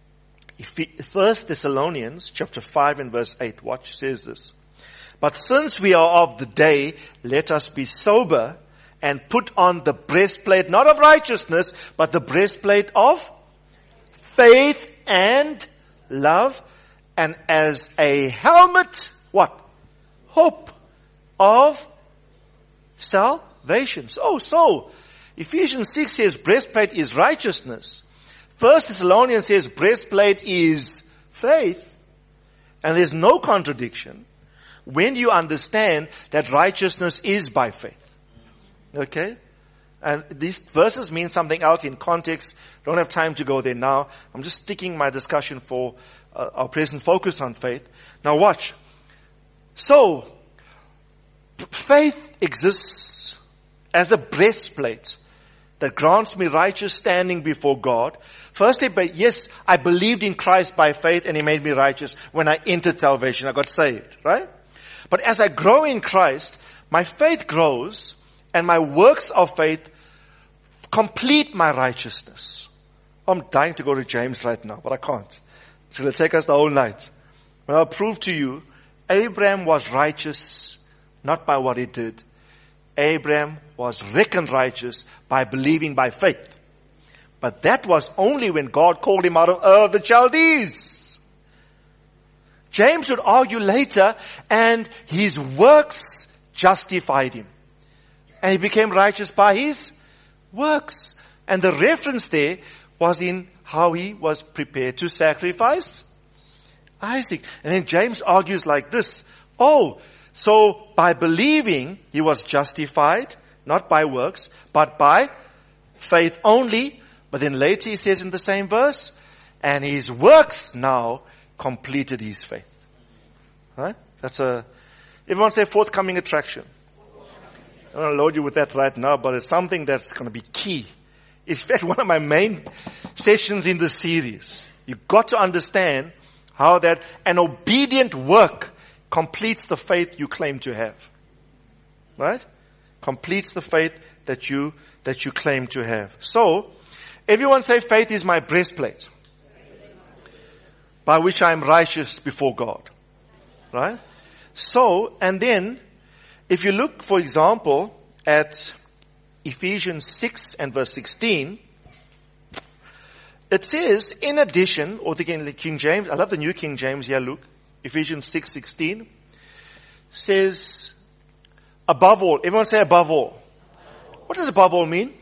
First Thessalonians chapter five and verse eight, watch, says this. But since we are of the day, let us be sober and put on the breastplate, not of righteousness, but the breastplate of faith and love, and as a helmet, what? Hope of salvation. So, so, Ephesians six says breastplate is righteousness. First Thessalonians says breastplate is faith. And there's no contradiction when you understand that righteousness is by faith. Okay? And these verses mean something else in context. Don't have time to go there now. I'm just sticking my discussion for uh, our present focus on faith. Now watch. So, faith exists as a breastplate that grants me righteous standing before God. Firstly, but yes, I believed in Christ by faith and He made me righteous when I entered salvation. I got saved, right? But as I grow in Christ, my faith grows and my works of faith complete my righteousness. I'm dying to go to James right now, but I can't. It's going to take us the whole night. But I'll prove to you, Abraham was righteous not by what he did. Abraham was reckoned righteous by believing by faith. But that was only when God called him out of Ur of the Chaldees. James would argue later, and his works justified him. And he became righteous by his works. And the reference there was in how he was prepared to sacrifice Isaac. And then James argues like this. Oh, so by believing he was justified, not by works, but by faith only. But then later he says in the same verse, and his works now completed his faith. Right? That's a, everyone say forthcoming attraction. I don't want to load you with that right now, but it's something that's going to be key. It's in fact one of my main sessions in this series. You've got to understand how that an obedient work completes the faith you claim to have. Right? Completes the faith that you, that you claim to have. So, everyone say faith is my breastplate, by which I am righteous before God. Right? So, and then, if you look, for example, at Ephesians six and verse sixteen, it says, in addition, or again, the King James, I love the New King James here, Luke, Ephesians six sixteen, says, above all. Everyone say above all. What does above all mean?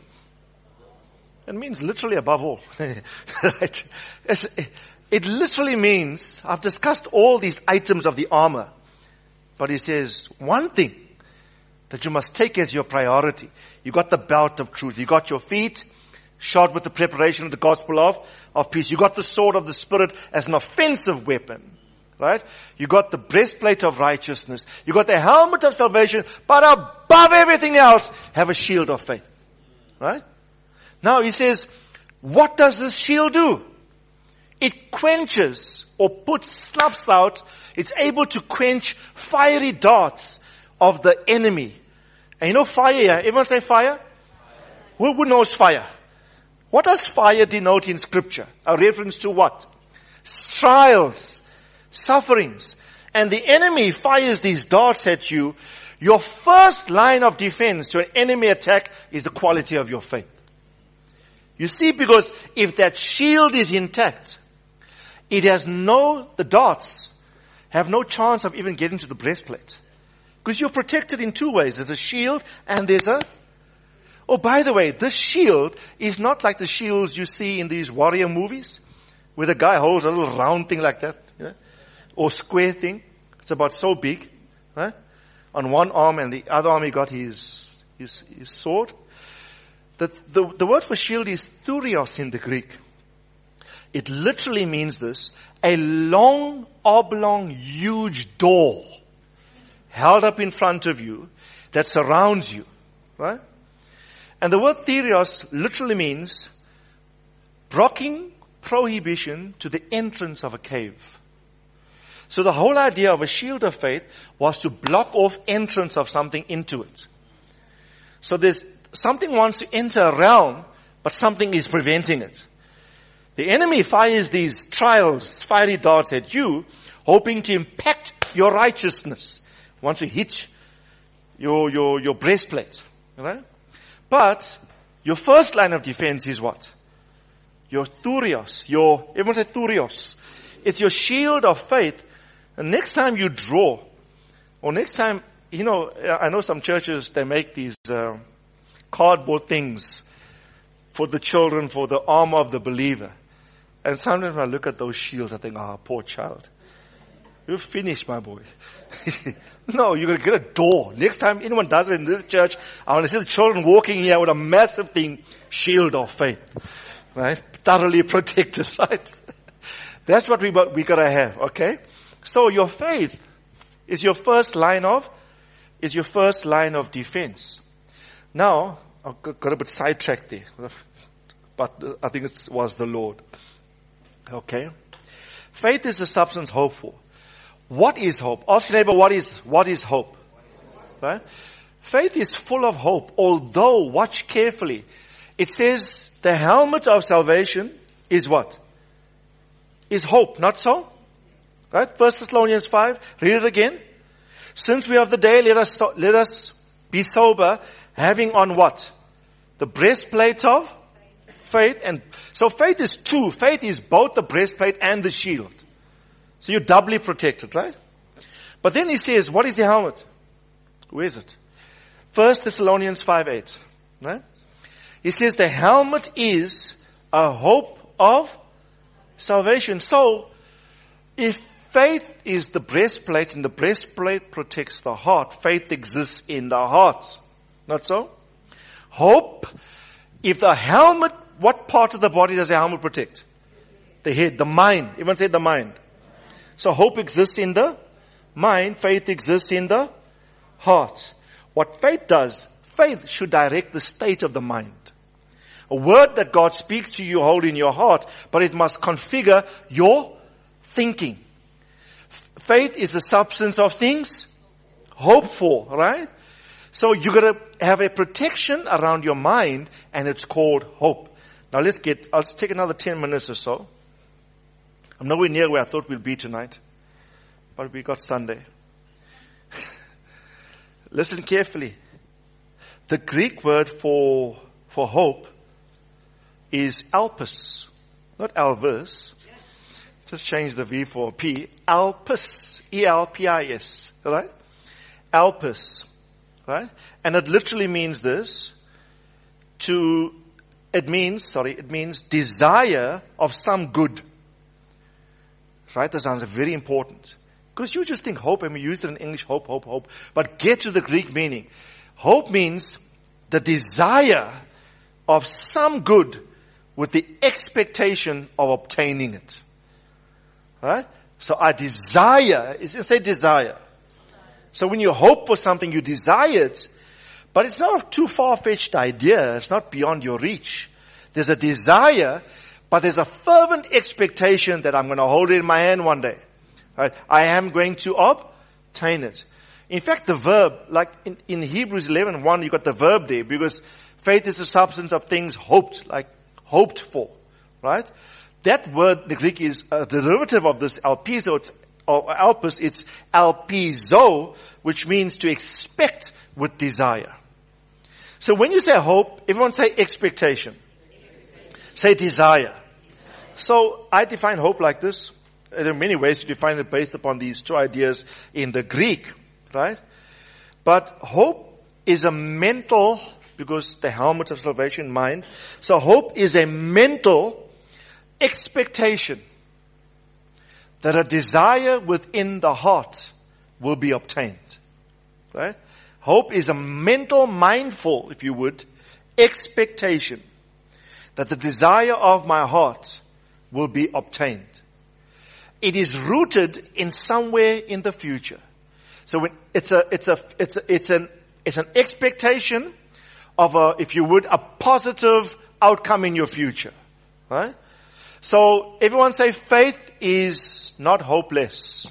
It means literally above all. Right? It literally means, I've discussed all these items of the armor, but it says one thing that you must take as your priority. You got the belt of truth. You got your feet shod with the preparation of the gospel of, of peace. You got the sword of the Spirit as an offensive weapon. Right? You got the breastplate of righteousness. You got the helmet of salvation. But above everything else, have a shield of faith. Right? Now he says, what does this shield do? It quenches or puts, snuffs out. It's able to quench fiery darts of the enemy. And you know fire here? Everyone say fire? Fire. Who, who knows fire? What does fire denote in scripture? A reference to what? Trials, sufferings. And the enemy fires these darts at you. Your first line of defense to an enemy attack is the quality of your faith. You see, because if that shield is intact, it has no, the darts have no chance of even getting to the breastplate. Because you're protected in two ways. There's a shield and there's a, oh, by the way, this shield is not like the shields you see in these warrior movies, where the guy holds a little round thing like that, you know, or square thing. It's about so big, right? On one arm, and the other arm he got his, his, his sword. The, the, the word for shield is thurios in the Greek. It literally means this, a long, oblong, huge door held up in front of you that surrounds you, right? And the word thurios literally means blocking prohibition to the entrance of a cave. So the whole idea of a shield of faith was to block off entrance of something into it. So there's something wants to enter a realm, but something is preventing it. The enemy fires these trials, fiery darts at you, hoping to impact your righteousness. Wants to hit your, your, your breastplate. Right? But your first line of defense is what? Your thurios. Your, everyone say thurios. It's your shield of faith. And next time you draw, or next time, you know, I know some churches, they make these uh, cardboard things for the children, for the armor of the believer. And sometimes when I look at those shields, I think, ah, oh, poor child. You're finished, my boy. No, you're going to get a door. Next time anyone does it in this church, I want to see the children walking here with a massive thing, shield of faith. Right? Thoroughly protected, right? That's what we, we got to have, okay? So your faith is your first line of, is your first line of defense. Now, I got a bit sidetracked there, but I think it was the Lord. Okay? Faith is the substance hoped for. What is hope? Ask your neighbor, what is, what is hope? Right? Faith is full of hope, although, watch carefully, it says the helmet of salvation is what? Is hope, not so? Right? First Thessalonians five, read it again. Since we have the day, let us, so, let us be sober, having on what? The breastplate of Faith and, so faith is two. Faith is both the breastplate and the shield. So you're doubly protected, right? But then he says, what is the helmet? Where is it? First Thessalonians five eight. Right? He says the helmet is a hope of salvation. So, if faith is the breastplate and the breastplate protects the heart, faith exists in the heart. Not so? Hope, if the helmet, what part of the body does the helmet protect? The head, the mind. Everyone say the mind. So hope exists in the mind, faith exists in the heart. What faith does, faith should direct the state of the mind. A word that God speaks to you, hold in your heart, but it must configure your thinking. Faith is the substance of things hoped for, right? So you got to have a protection around your mind, and it's called hope. Now let's get, I'll take another ten minutes or so. I'm nowhere near where I thought we'd be tonight, but we got Sunday. Listen carefully. The Greek word for, for hope is alpis, not alvis. Just change the V for a P. Alpis. E L P I S. Right? Alpis. Right? And it literally means this. To, it means, sorry, it means desire of some good. Right? That sounds very important. Because you just think hope, and we use it in English, hope, hope, hope. But get to the Greek meaning. Hope means the desire of some good with the expectation of obtaining it. Right? So I desire, is it say desire? So when you hope for something, you desire it, but it's not a too far-fetched idea. It's not beyond your reach. There's a desire, but there's a fervent expectation that I'm going to hold it in my hand one day. Right? I am going to obtain it. In fact, the verb, like in, in Hebrews eleven one, you got the verb there, because faith is the substance of things hoped, like hoped for. Right? That word, the Greek, is a derivative of this alpizo, it's, or alpis, it's alpizo, which means to expect with desire. So when you say hope, everyone say expectation. expectation. Say desire. So I define hope like this. There are many ways to define it based upon these two ideas in the Greek, right? But hope is a mental, because the helmet of salvation, mind. So hope is a mental expectation that a desire within the heart will be obtained. Right? Hope is a mental, mindful, if you would, expectation that the desire of my heart will be obtained. It is rooted in somewhere in the future. So when it's a, it's a, it's a, it's an, it's an expectation of a, if you would, a positive outcome in your future. Right? So everyone say faith is not hopeless.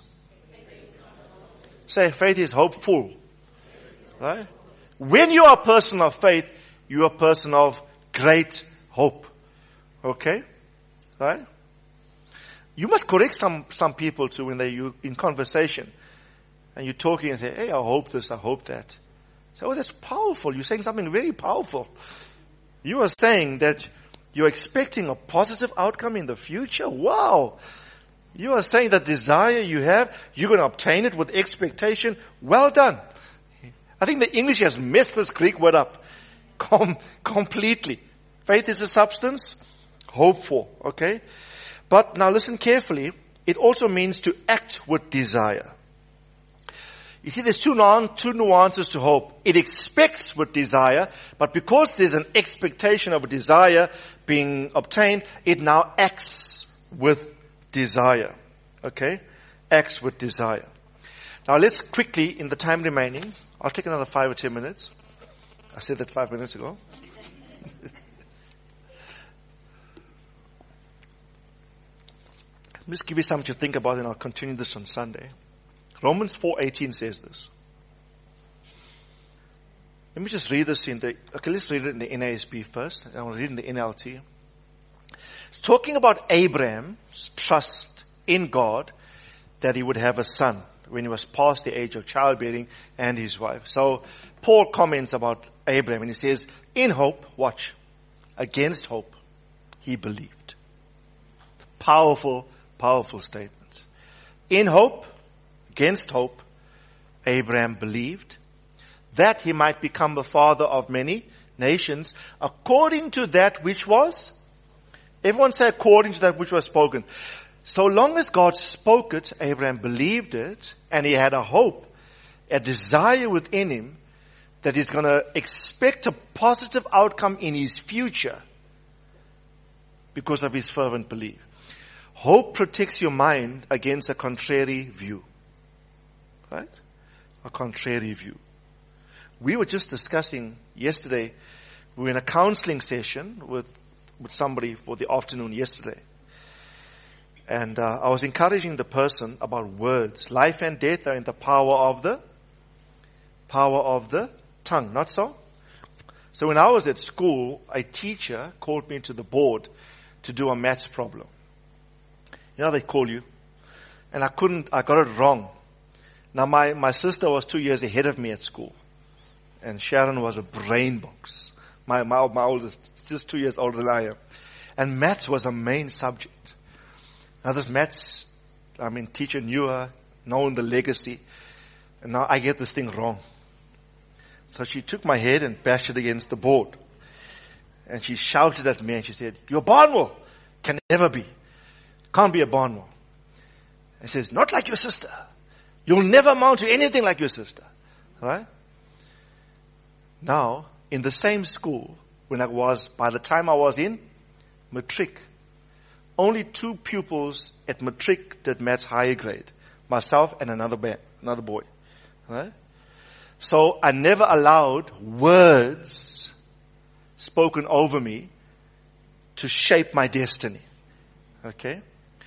Say faith is hopeful. Right? When you are a person of faith, you are a person of great hope. Okay? Right? You must correct some, some people too when they, you, in conversation. And you're talking and say, hey, I hope this, I hope that. So, oh, that's powerful. You're saying something very powerful. You are saying that you're expecting a positive outcome in the future? Wow! You are saying that desire you have, you're going to obtain it with expectation. Well done. I think the English has messed this Greek word up Com- completely. Faith is a substance, hope for. Okay? But now listen carefully. It also means to act with desire. You see, there's two, non, two nuances to hope. It expects with desire, but because there's an expectation of a desire being obtained, it now acts with desire. Okay? Acts with desire. Now let's quickly, in the time remaining, I'll take another five or ten minutes. I said that five minutes ago. Let me just give you something to think about, and I'll continue this on Sunday. Romans four eighteen says this. Let me just read this in the, okay, let's read it in the N A S B first. I will read it in the N L T. It's talking about Abraham's trust in God that he would have a son when he was past the age of childbearing and his wife. So Paul comments about Abraham and he says, in hope, watch, against hope. he believed. Powerful, powerful statement. In hope, against hope, Abraham believed that he might become the father of many nations according to that which was, everyone say according to that which was spoken. So long as God spoke it, Abraham believed it, and he had a hope, a desire within him that he's going to expect a positive outcome in his future because of his fervent belief. Hope protects your mind against a contrary view. Right? A contrary view. We were just discussing yesterday, we were in a counseling session with, with somebody for the afternoon yesterday. And uh, I was encouraging the person about words. Life and death are in the power of the, power of the tongue, not so? So when I was at school, a teacher called me to the board to do a maths problem. You know, they call you. And I couldn't, I got it wrong. Now my, my sister was two years ahead of me at school. And Sharon was a brain box. My, my, my oldest, just two years older than I am. And maths was a main subject. Now this maths, I mean, teacher knew her, known the legacy. And now I get this thing wrong. So she took my head and bashed it against the board. And she shouted at me and she said, "You're Barnwell. Can never be. Can't be a Barnwell." And she says, "Not like your sister. You'll never amount to anything like your sister." Right? Now, in the same school, when I was, by the time I was in matric, only two pupils at matric did maths higher grade. Myself and another man, another boy. Right? So I never allowed words spoken over me to shape my destiny. Okay?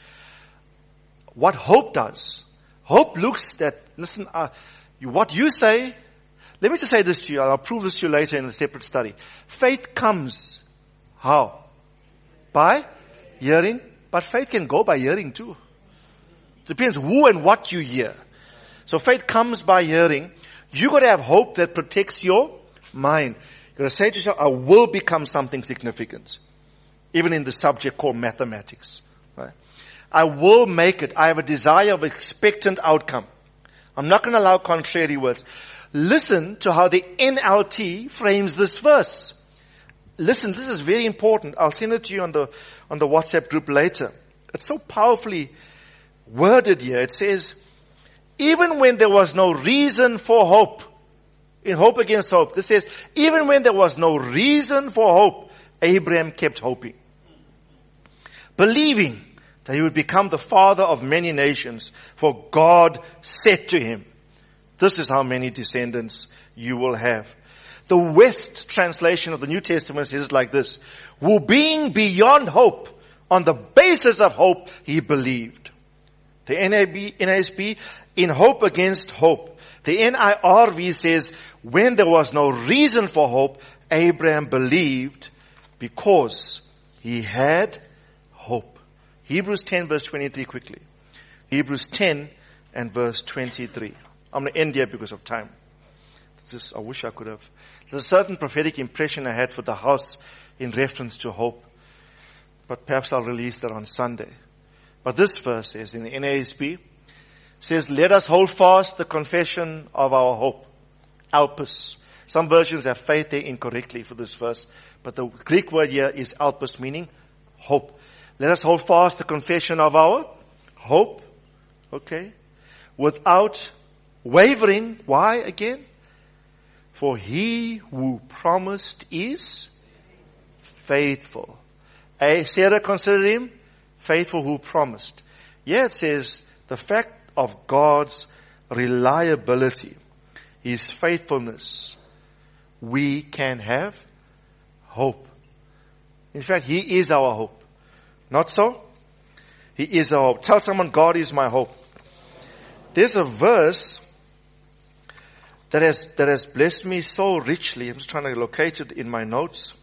What hope does, hope looks at, listen, uh, you, what you say, let me just say this to you, I'll prove this to you later in a separate study. Faith comes, how? By hearing, but faith can go by hearing too. Depends who and what you hear. So faith comes by hearing. You got to have hope that protects your mind. You got to say to yourself, I will become something significant. Even in the subject called mathematics. Right? I will make it. I have a desire of expectant outcome. I'm not going to allow contrary words. Listen to how the N L T frames this verse. Listen, this is very important. I'll send it to you on the, on the WhatsApp group later. It's so powerfully worded here. It says, even when there was no reason for hope, in hope against hope, this says, even when there was no reason for hope, Abraham kept hoping. Believing that he would become the father of many nations, for God said to him, this is how many descendants you will have. The West translation of the New Testament says it like this, who being beyond hope, on the basis of hope, he believed. The N A S B, in hope against hope. The N I R V says, when there was no reason for hope, Abraham believed because he had hope. Hebrews ten verse twenty-three quickly. Hebrews ten and verse twenty-three. I'm going to end here because of time. Just, I wish I could have. There's a certain prophetic impression I had for the house in reference to hope. But perhaps I'll release that on Sunday. But this verse says in the N A S B, says, let us hold fast the confession of our hope. Alpus. Some versions have faith there incorrectly for this verse. But the Greek word here is alpus, meaning hope. Let us hold fast the confession of our hope. Okay. Without wavering. Why again? For he who promised is faithful. A Sarah considered him faithful who promised. Yeah, it says the fact of God's reliability, his faithfulness, we can have hope. In fact, he is our hope. Not so? He is our hope. Tell someone, God is my hope. There's a verse that has, that has blessed me so richly. I'm just trying to locate it in my notes.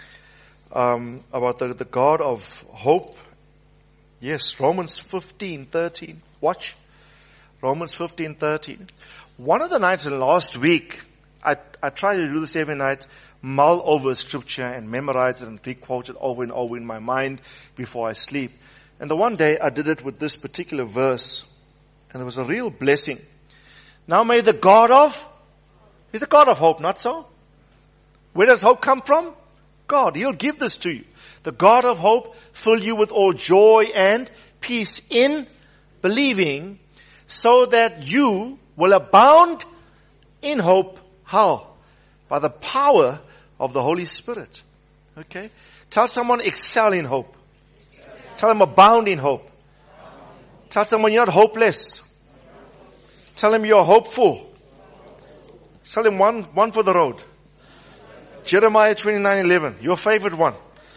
Um, about the, the God of hope. Yes, Romans fifteen thirteen. Watch. Romans fifteen thirteen. One of the nights in last week, I, I try to do this every night, mull over scripture and memorize it and re-quote it over and over in my mind before I sleep. And the one day I did it with this particular verse, and it was a real blessing. Now may the God of, He's the God of hope, not so? Where does hope come from? God. He'll give this to you. The God of hope fill you with all joy and peace in believing, so that you will abound in hope. How? By the power of the Holy Spirit. Okay? Tell someone, excel in hope. Tell them, abound in hope. Tell someone, you're not hopeless. Tell them you're hopeful. Tell them one, one for the road. Jeremiah twenty-nine eleven, your favorite one.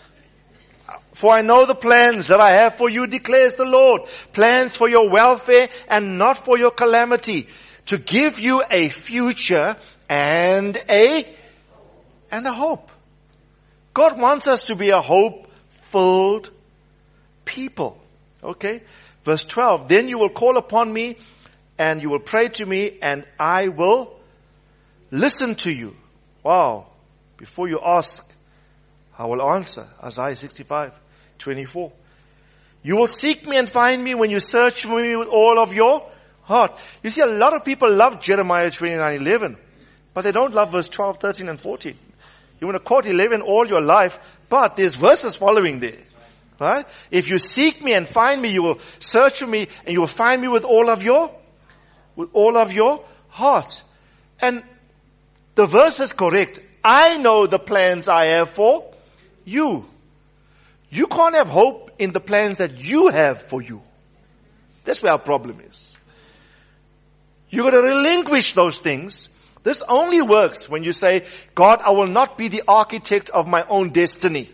For I know the plans that I have for you, declares the Lord. Plans for your welfare and not for your calamity. To give you a future and a, and a hope. God wants us to be a hope-filled people. Okay? Verse twelve, then you will call upon me and you will pray to me and I will listen to you. Wow. Before you ask, I will answer. Isaiah sixty-five twenty-four. You will seek me and find me when you search for me with all of your heart. You see, a lot of people love Jeremiah twenty-nine eleven, but they don't love verse twelve, thirteen, and fourteen. You want to quote eleven all your life, but there's verses following there. Right? If you seek me and find me, you will search for me and you will find me with all of your, with all of your heart. And the verse is correct. I know the plans I have for you. You can't have hope in the plans that you have for you. That's where our problem is. You're going to relinquish those things. This only works when you say, God, I will not be the architect of my own destiny.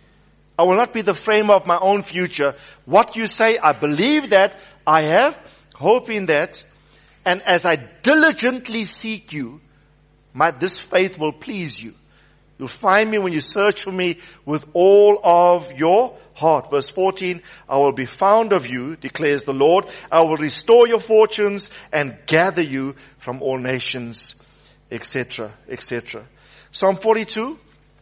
I will not be the framer of my own future. What you say, I believe that. I have hope in that. And as I diligently seek you, my, this faith will please you. You'll find me when you search for me with all of your heart. Verse fourteen, I will be found of you, declares the Lord. I will restore your fortunes and gather you from all nations, et cetera, et cetera. Psalm forty-two,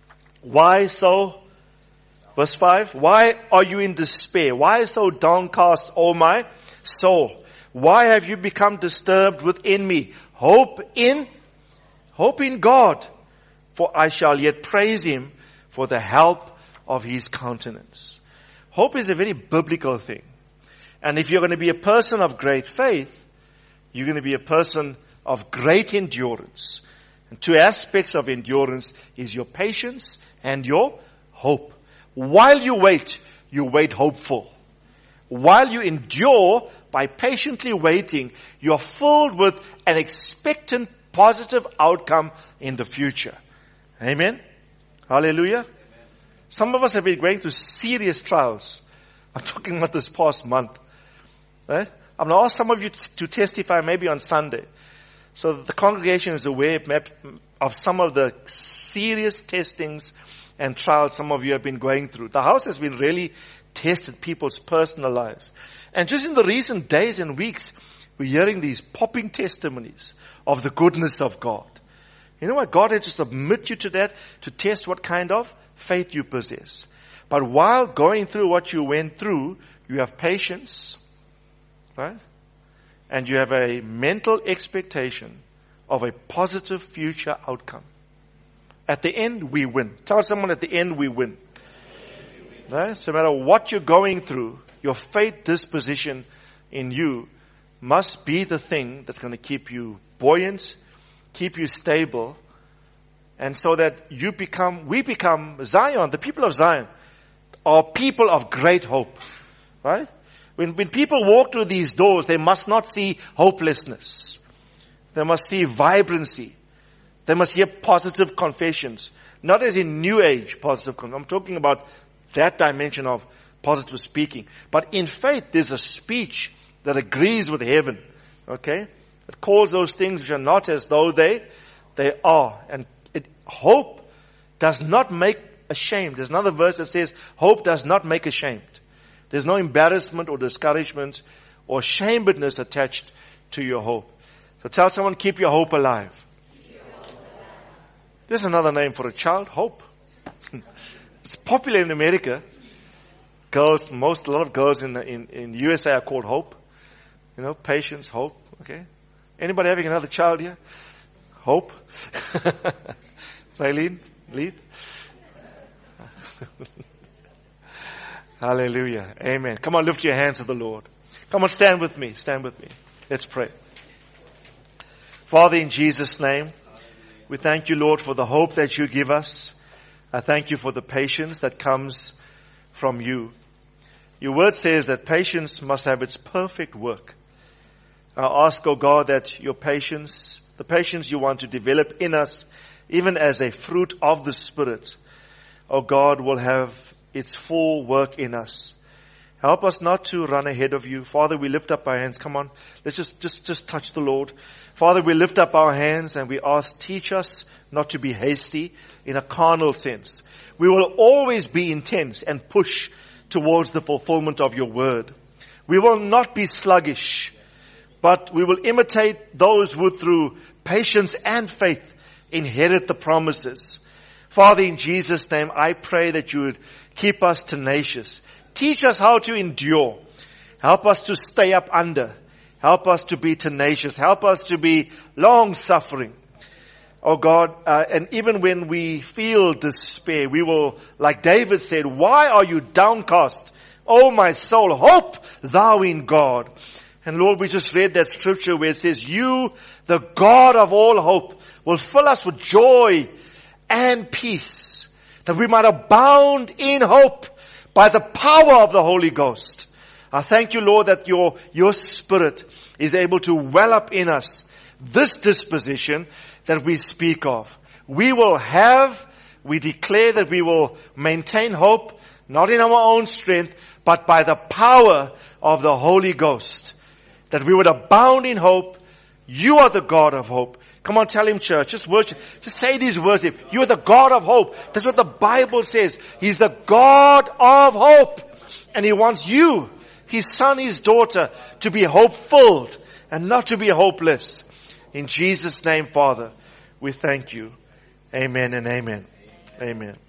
why so? Verse five, why are you in despair? Why so downcast, O my soul? Why have you become disturbed within me? Hope in, hope in God, for I shall yet praise Him for the help of His countenance. Hope is a very biblical thing. And if you're going to be a person of great faith, you're going to be a person of great endurance. And two aspects of endurance is your patience and your hope. While you wait, you wait hopeful. While you endure, by patiently waiting, you're filled with an expectant positive outcome in the future. Amen? Hallelujah? Amen. Some of us have been going through serious trials. I'm talking about this past month. Right? I'm going to ask some of you t- to testify maybe on Sunday, so that the congregation is aware of some of the serious testings and trials some of you have been going through. The house has been really tested, people's personal lives. And just in the recent days and weeks, we're hearing these popping testimonies of the goodness of God. You know what? God had to submit you to that to test what kind of faith you possess. But while going through what you went through, you have patience, right? And you have a mental expectation of a positive future outcome. At the end, we win. Tell someone, at the end, we win. Right? So no matter what you're going through, your faith disposition in you must be the thing that's going to keep you buoyant, keep you stable, and so that you become, we become Zion, the people of Zion, are people of great hope. Right? When, when people walk through these doors, they must not see hopelessness. They must see vibrancy. They must hear positive confessions. Not as in New Age positive confession. I'm talking about that dimension of positive speaking. But in faith, there's a speech that agrees with heaven. Okay? It calls those things which are not as though they, they are. And it, hope does not make ashamed. There's another verse that says, hope does not make ashamed. There's no embarrassment or discouragement or shamedness attached to your hope. So tell someone, keep your hope alive. There's another name for a child, hope. It's popular in America. Girls, most, a lot of girls in, the, in, in U S A are called Hope. You know, patience, hope, okay? Anybody having another child here? Hope? Eileen, lead. Hallelujah. Amen. Come on, lift your hands to the Lord. Come on, stand with me. Stand with me. Let's pray. Father, in Jesus' name, we thank you, Lord, for the hope that you give us. I thank you for the patience that comes from you. Your word says that patience must have its perfect work. I ask, oh God, that your patience, the patience you want to develop in us, even as a fruit of the Spirit, oh God, will have its full work in us. Help us not to run ahead of you. Father, we lift up our hands. Come on, let's just, just, just touch the Lord. Father, we lift up our hands and we ask, teach us not to be hasty in a carnal sense. We will always be intense and push towards the fulfillment of your word. We will not be sluggish, but we will imitate those who through patience and faith inherit the promises. Father, in Jesus' name, I pray that you would keep us tenacious. Teach us how to endure. Help us to stay up under. Help us to be tenacious. Help us to be long-suffering. Oh God, uh, and even when we feel despair, we will, like David said, why are you downcast? Oh my soul, hope thou in God. And Lord, we just read that scripture where it says, you, the God of all hope, will fill us with joy and peace, that we might abound in hope by the power of the Holy Ghost. I thank you, Lord, that your, your Spirit is able to well up in us this disposition that we speak of. We will have, we declare that we will maintain hope, not in our own strength, but by the power of the Holy Ghost. That we would abound in hope. You are the God of hope. Come on, tell him, church. Just worship. Just say these words. You are the God of hope. That's what the Bible says. He's the God of hope. And he wants you, his son, his daughter, to be hope-filled and not to be hopeless. In Jesus' name, Father, we thank you. Amen and amen. Amen.